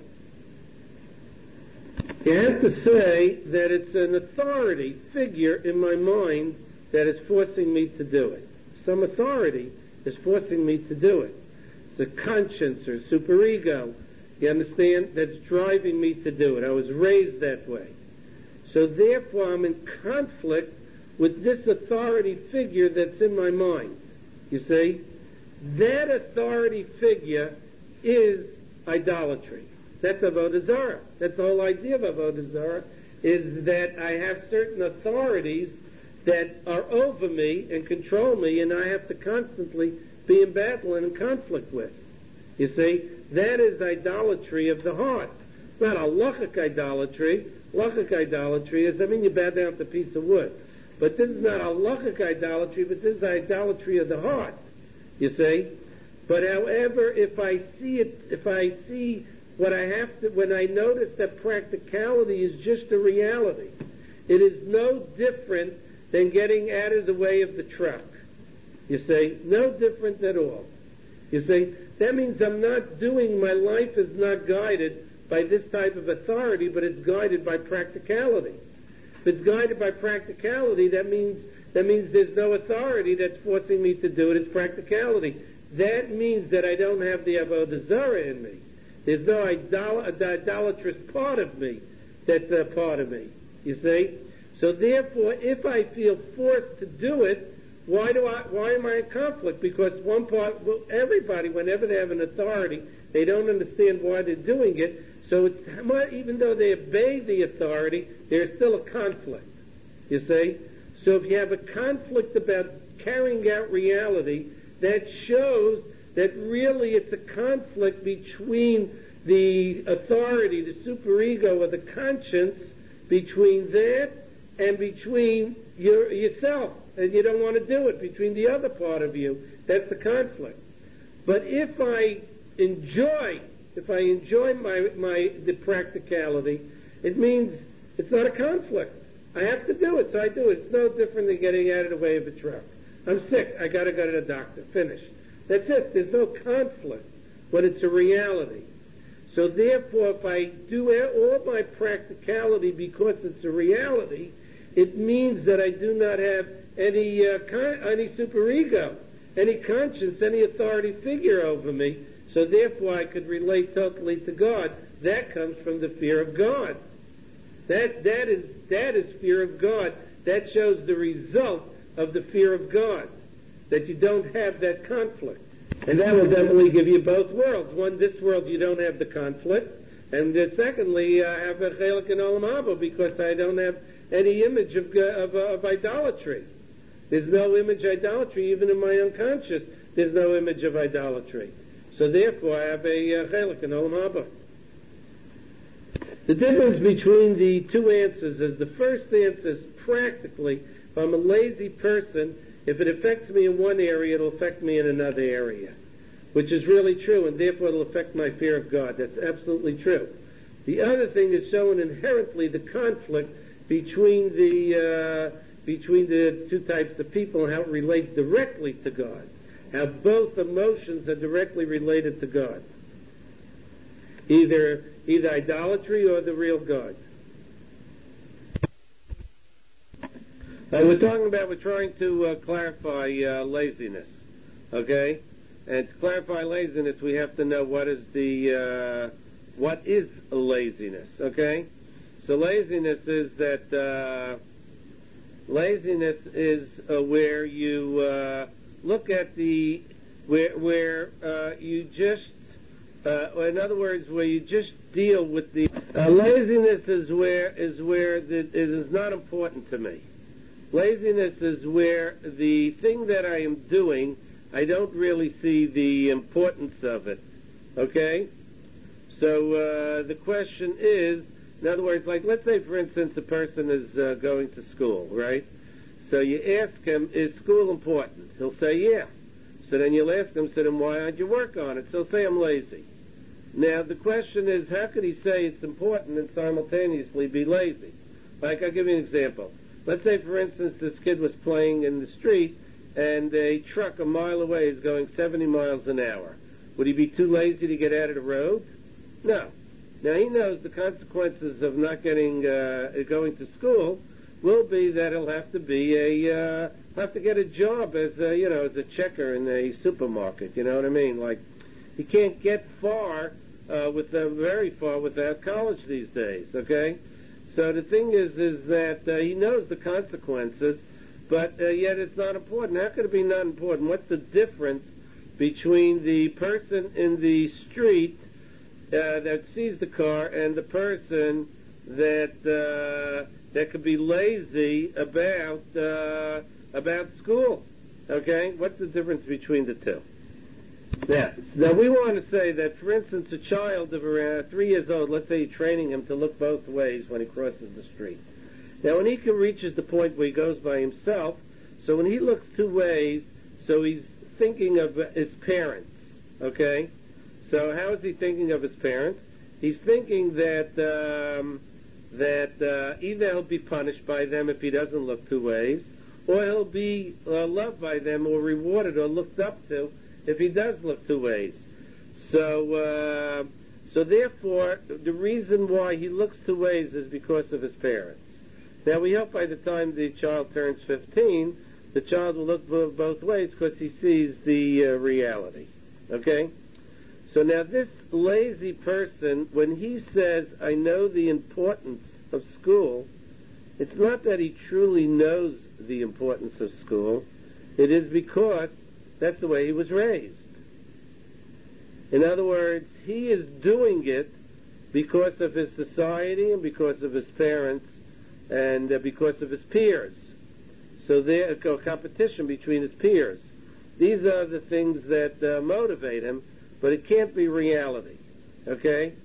You have to say that it's an authority figure in my mind that is forcing me to do it. Some authority is forcing me to do it. It's a conscience or superego, you understand, that's driving me to do it. I was raised that way. So therefore I'm in conflict with this authority figure that's in my mind. You see? That authority figure is idolatry. That's Avodah Zarah. That's the whole idea of Avodah Zarah, is that I have certain authorities that are over me and control me, and I have to constantly be in battle and in conflict with. You see, that is idolatry of the heart. It's not halachic idolatry. Halachic idolatry is, you bow down to a piece of wood. But this is not halachic idolatry, but this is idolatry of the heart. You see? But however, if I see what I have to, when I notice that practicality is just a reality, it is no different than getting out of the way of the truck. You see? No different at all. You see? That means I'm not doing, my life is not guided by this type of authority, but it's guided by practicality. If it's guided by practicality, that means there's no authority that's forcing me to do it. It's practicality. That means that I don't have the avodah zarah in me. There's no idolatrous part of me that's a part of me. You see? So therefore, if I feel forced to do it, why am I in conflict? Because everybody, whenever they have an authority, they don't understand why they're doing it. So even though they obey the authority, there's still a conflict. You see? So if you have a conflict about carrying out reality, that shows that really it's a conflict between the authority, the superego, or the conscience, between that and between yourself. And you don't want to do it, between the other part of you. That's the conflict. But if I enjoy the practicality, it means it's not a conflict. I have to do it, so I do it. It's no different than getting out of the way of a truck. I'm sick. I got to go to the doctor. Finished. That's it. There's no conflict when it's a reality. So therefore, if I do all my practicality because it's a reality, it means that I do not have any superego, any conscience, any authority figure over me. So therefore, I could relate totally to God. That comes from the fear of God. That is fear of God. That shows the result of the fear of God, that you don't have that conflict. And that will definitely give you both worlds. One, this world you don't have the conflict, and secondly, I have a chelik in olam haba because I don't have any image of idolatry. There's no image idolatry, even in my unconscious. There's no image of idolatry. So therefore, I have a chelik in olam haba. The difference between the two answers is the first answer is practically, if I'm a lazy person, if it affects me in one area, it'll affect me in another area, which is really true, and therefore it'll affect my fear of God. That's absolutely true. The other thing is showing inherently the conflict between the two types of people and how it relates directly to God, how both emotions are directly related to God, either idolatry or the real God. We're trying to clarify laziness, okay? And to clarify laziness, we have to know what is laziness, okay? So laziness is where you look at where you just, in other words, where you just deal with the laziness is where it is not important to me. Laziness is where the thing that I am doing, I don't really see the importance of it. Okay? So the question is, in other words, like let's say, for instance, a person is going to school, right? So you ask him, is school important? He'll say, yeah. So then you'll ask him, so then why aren't you work on it? So he'll say, I'm lazy. Now the question is, how could he say it's important and simultaneously be lazy? Like, I'll give you an example. Let's say, for instance, this kid was playing in the street and a truck a mile away is going 70 miles an hour. Would he be too lazy to get out of the road? No. Now, he knows the consequences of not going to school will be that he'll have to get a job as a checker in a supermarket. You know what I mean? Like, he can't get very far without college these days, okay? So the thing is that he knows the consequences, but yet it's not important. How could it be not important? What's the difference between the person in the street that sees the car and the person that could be lazy about school. Okay, what's the difference between the two? Now we want to say that, for instance, a child of around 3 years old, let's say you're training him to look both ways when he crosses the street. Now, when he reaches the point where he goes by himself, so when he looks 2 ways, so he's thinking of his parents. Okay, so how is he thinking of his parents? He's thinking that either he'll be punished by them if he doesn't look 2 ways, or he'll be loved by them or rewarded or looked up to if he does look 2 ways. So therefore, the reason why he looks 2 ways is because of his parents. Now, we hope by the time the child turns 15, the child will look both ways because he sees the reality. Okay? So now this lazy person, when he says, I know the importance of school, it's not that he truly knows the importance of school. It is because that's the way he was raised. In other words, he is doing it because of his society and because of his parents and because of his peers. So there's a competition between his peers. These are the things that motivate him, but it can't be reality. Okay?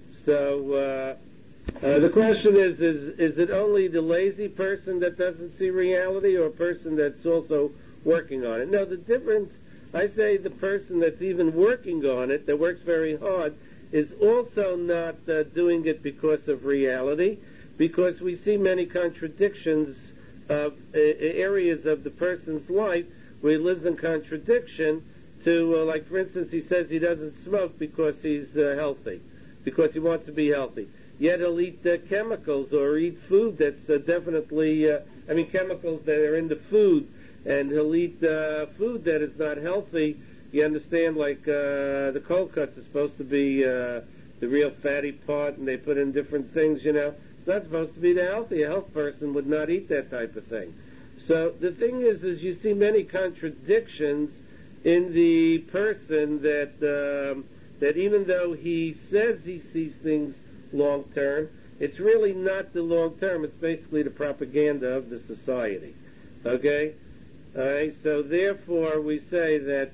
So the question is it only the lazy person that doesn't see reality, or a person that's also working on it? No, the difference, I say the person that's even working on it, that works very hard, is also not doing it because of reality, because we see many contradictions of areas of the person's life where he lives in contradiction to, like for instance, he says he doesn't smoke because he's healthy, because he wants to be healthy. Yet he'll eat chemicals or eat food that's definitely, chemicals that are in the food, and he'll eat food that is not healthy. You understand, like the cold cuts are supposed to be the real fatty part, and they put in different things, It's not supposed to be the healthy. A health person would not eat that type of thing. So the thing is you see many contradictions in the person that even though he says he sees things long term, it's really not the long term. It's basically the propaganda of the society. Okay? All right. So therefore, we say that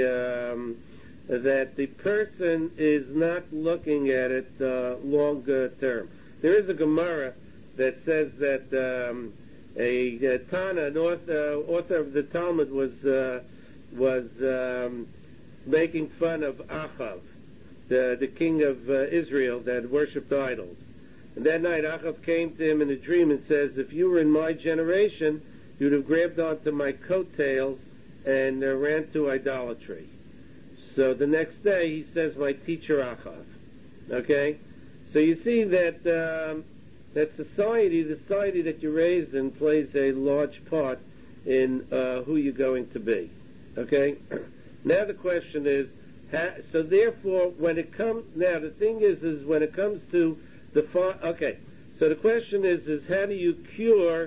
the person is not looking at it long term. There is a Gemara that says that a Tana, an author of the Talmud, was making fun of Achav, the king of Israel that worshipped idols. And that night Achav came to him in a dream and says, if you were in my generation, you'd have grabbed onto my coattails and ran to idolatry. So the next day he says, my teacher Achav. Okay? So you see that that society, the society that you're raised in, plays a large part in who you're going to be. Okay? Now the question is, so therefore, when it comes, now the thing is when it comes to okay, so the question is how do you cure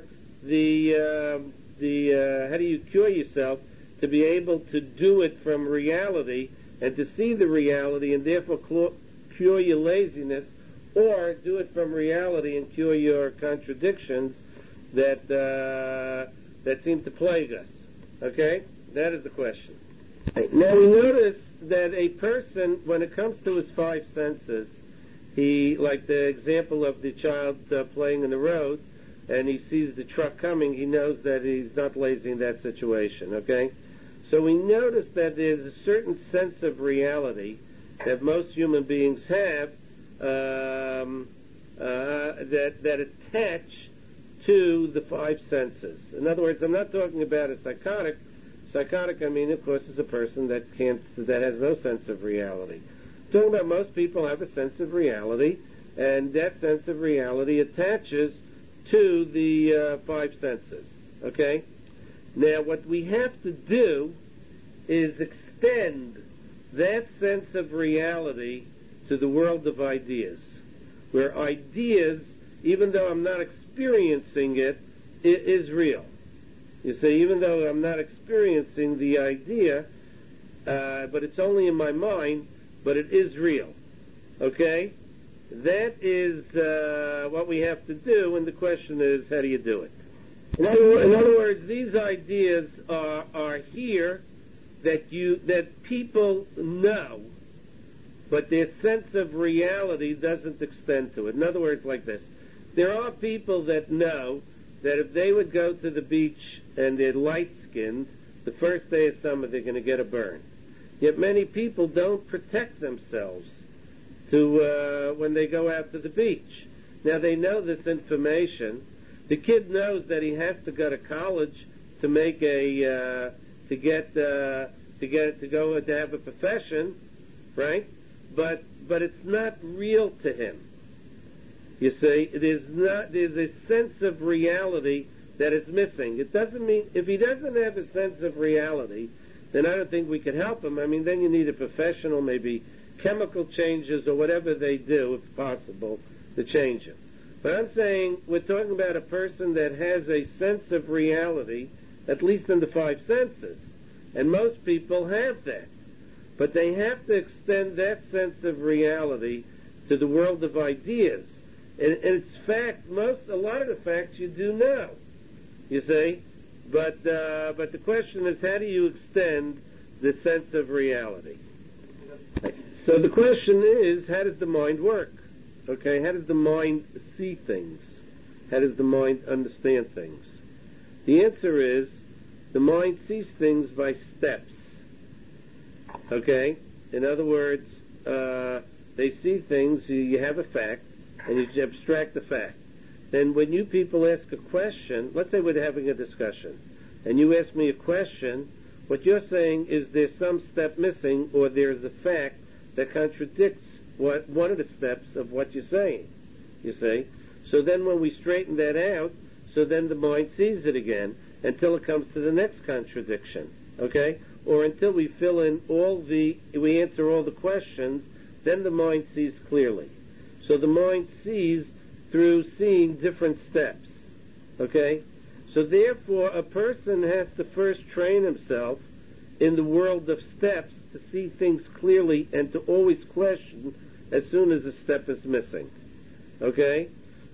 how do you cure yourself to be able to do it from reality and to see the reality and therefore cure your laziness, or do it from reality and cure your contradictions that seem to plague us? Okay? That is the question. Now we notice that a person, when it comes to his 5 senses, he, like the example of the child playing in the road, and he sees the truck coming, he knows that he's not lazy in that situation, okay? So we notice that there's a certain sense of reality that most human beings have that attach to the 5 senses. In other words, I'm not talking about a psychotic. Psychotic, I mean, of course, is a person that has no sense of reality. I'm talking about most people have a sense of reality, and that sense of reality attaches to the 5 senses. Okay? Now, what we have to do is extend that sense of reality to the world of ideas, where ideas, even though I'm not experiencing it, it is real. You see, even though I'm not experiencing the idea, but it's only in my mind, but it is real. Okay? That is what we have to do, and the question is, how do you do it? In other words, these ideas are here that people know, but their sense of reality doesn't extend to it. In other words, like this. There are people that know that if they would go to the beach and they're light-skinned, the first day of summer they're going to get a burn. Yet many people don't protect themselves when they go out to the beach. Now they know this information. The kid knows that he has to go to college to make to have a profession, right? But it's not real to him. You see, there's a sense of reality that is missing. It doesn't mean, if he doesn't have a sense of reality, then I don't think we could help him. I mean, then you need a professional, maybe chemical changes or whatever they do, if possible, to change him. But I'm saying we're talking about a person that has a sense of reality, at least in the five senses. And most people have that. But they have to extend that sense of reality to the world of ideas. And it's fact, a lot of the facts you do know, you see. But the question is, how do you extend the sense of reality? So the question is, how does the mind work? Okay, how does the mind see things? How does the mind understand things? The answer is, the mind sees things by steps. Okay? In other words, they see things, you have a fact, and you abstract the fact. Then when you people ask a question, let's say we're having a discussion, and you ask me a question, what you're saying is there's some step missing, or there's a fact that contradicts one of the steps of what you're saying, you see. So then when we straighten that out, so then the mind sees it again, until it comes to the next contradiction, okay? Or until we fill in we answer all the questions, then the mind sees clearly. So the mind sees through seeing different steps, okay? So therefore, a person has to first train himself in the world of steps to see things clearly and to always question as soon as a step is missing, okay?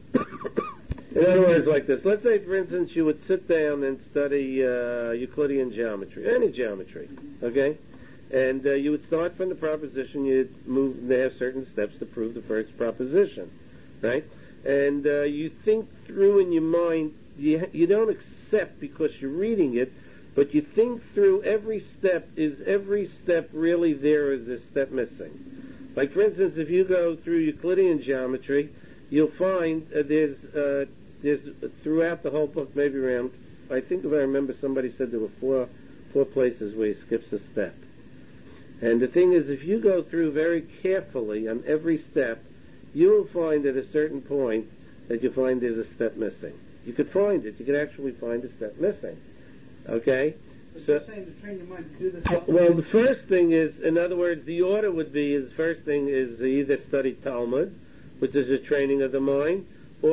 In other words, like this. Let's say, for instance, you would sit down and study Euclidean geometry, any geometry, okay? And you would start from the proposition. You'd move. They have certain steps to prove the first proposition, right? And you think through in your mind. You don't accept because you're reading it, but you think through every step. Is every step really there, or is this step missing? Like, for instance, if you go through Euclidean geometry, you'll find there's throughout the whole book, maybe around, I think if I remember, somebody said there were four places where he skips a step. And the thing is, if you go through very carefully on every step, you will find at a certain point that you find there's a step missing. You could find it. You could actually find a step missing. Okay? But you're saying to train your mind to do this. Well, the first thing is, in other words, the order would be, the first thing is either study Talmud, which is a training of the mind,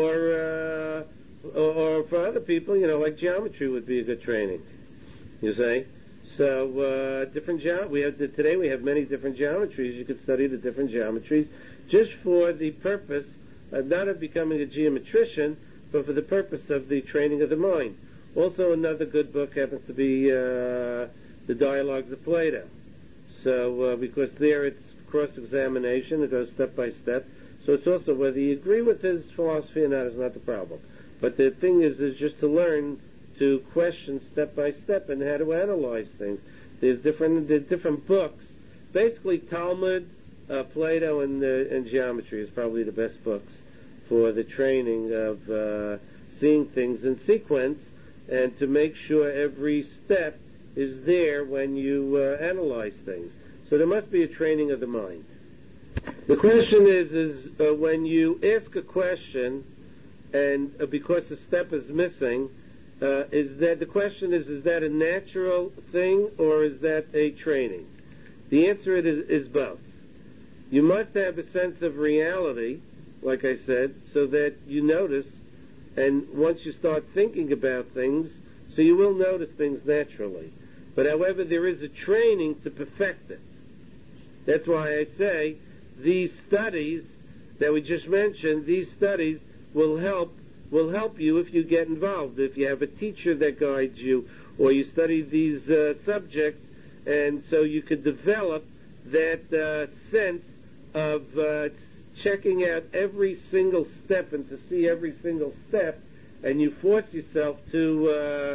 or for other people, like geometry would be a good training. You see? So today we have many different geometries. You could study the different geometries just for the purpose not of becoming a geometrician, but for the purpose of the training of the mind. Also, another good book happens to be the Dialogues of Plato. So, because there it's cross-examination, it goes step by step. So it's also whether you agree with his philosophy or not is not the problem. But the thing is just to learn to question step by step and how to analyze things. There's different books. Basically, Talmud, Plato, and geometry is probably the best books for the training of seeing things in sequence and to make sure every step is there when you analyze things. So there must be a training of the mind. The question is when you ask a question and because a step is missing, is that a natural thing or is that a training? The answer is both. You must have a sense of reality, like I said, so that you notice, and once you start thinking about things, so you will notice things naturally. But however, there is a training to perfect it. That's why I say these studies that we just mentioned, these studies will help you if you get involved. If you have a teacher that guides you, or you study these subjects, and so you could develop that sense of checking out every single step and to see every single step, and you force yourself to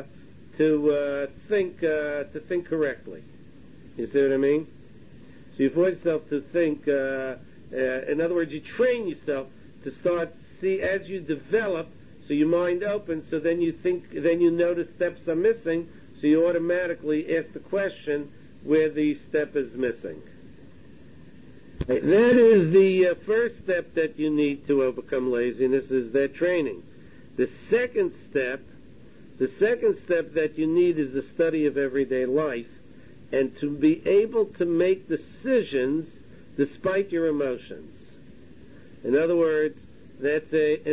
think correctly. You see what I mean? So you force yourself to think. In other words, you train yourself to start see as you develop. So your mind opens. So then you think. Then you notice steps are missing. So you automatically ask the question where the step is missing. That is the first step that you need to overcome laziness, is that training. The second step that you need is the study of everyday life, and to be able to make decisions despite your emotions. In other words, that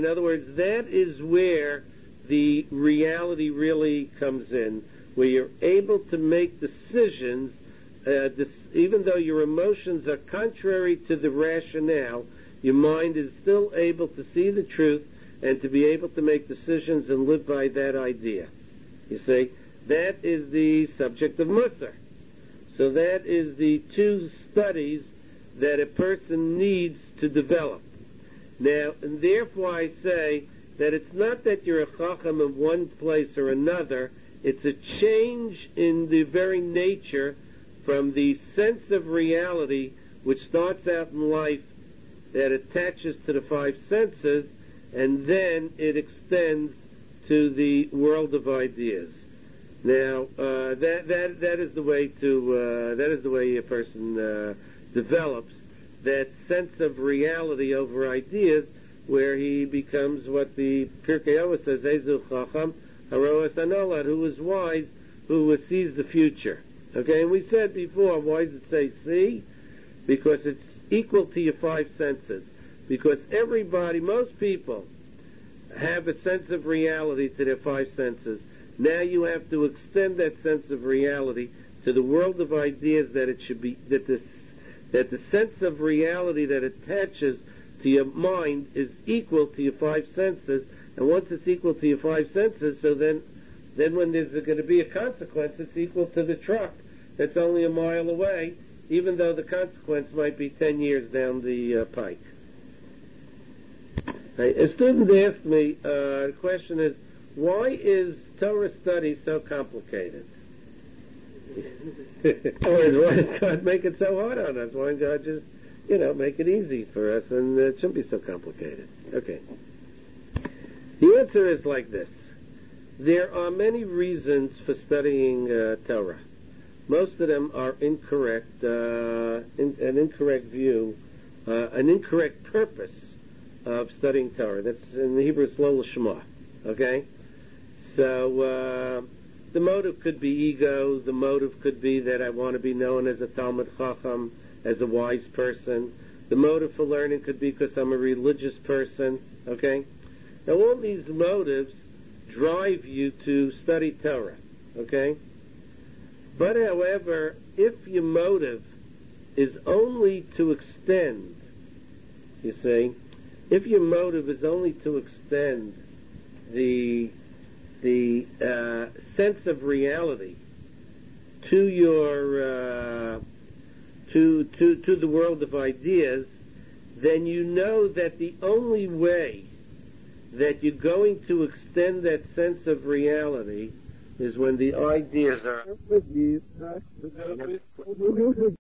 is where the reality really comes in, where you're able to make decisions. Even though your emotions are contrary to the rationale, your mind is still able to see the truth and to be able to make decisions and live by that idea. You see, that is the subject of Musar. So that is the two studies that a person needs to develop. Now, and therefore I say that it's not that you're a chacham in one place or another, it's a change in the very nature from the sense of reality which starts out in life that attaches to the five senses, and then it extends to the world of ideas. Now, that is the way a person develops that sense of reality over ideas, where he becomes what the Pirkei Avos says, Ezu Chacham Haroas Anolad, who is wise, who sees the future. Okay, and we said before, why does it say see? Because it's equal to your five senses. Because most people have a sense of reality to their five senses. Now you have to extend that sense of reality to the world of ideas, that it should be, that the sense of reality that attaches to your mind is equal to your five senses. And once it's equal to your five senses, so then when there's going to be a consequence, it's equal to the truck that's only a mile away, even though the consequence might be 10 years down the pike. A student asked me, the question is, why is Torah study so complicated? Why does God make it so hard on us? Why don't God just, make it easy for us, and it shouldn't be so complicated? Okay. The answer is like this. There are many reasons for studying Torah. Most of them are incorrect, an incorrect view, an incorrect purpose of studying Torah. That's in the Hebrew, it's lo lishma. Okay? So, the motive could be ego. The motive could be that I want to be known as a Talmid Chacham, as a wise person. The motive for learning could be because I'm a religious person. Okay? Now, all these motives drive you to study Torah. Okay? But, however, if your motive is only to extend, you see, if your motive is only to extend the sense of reality to your to the world of ideas, then you know that the only way that you're going to extend that sense of reality is when the ideas are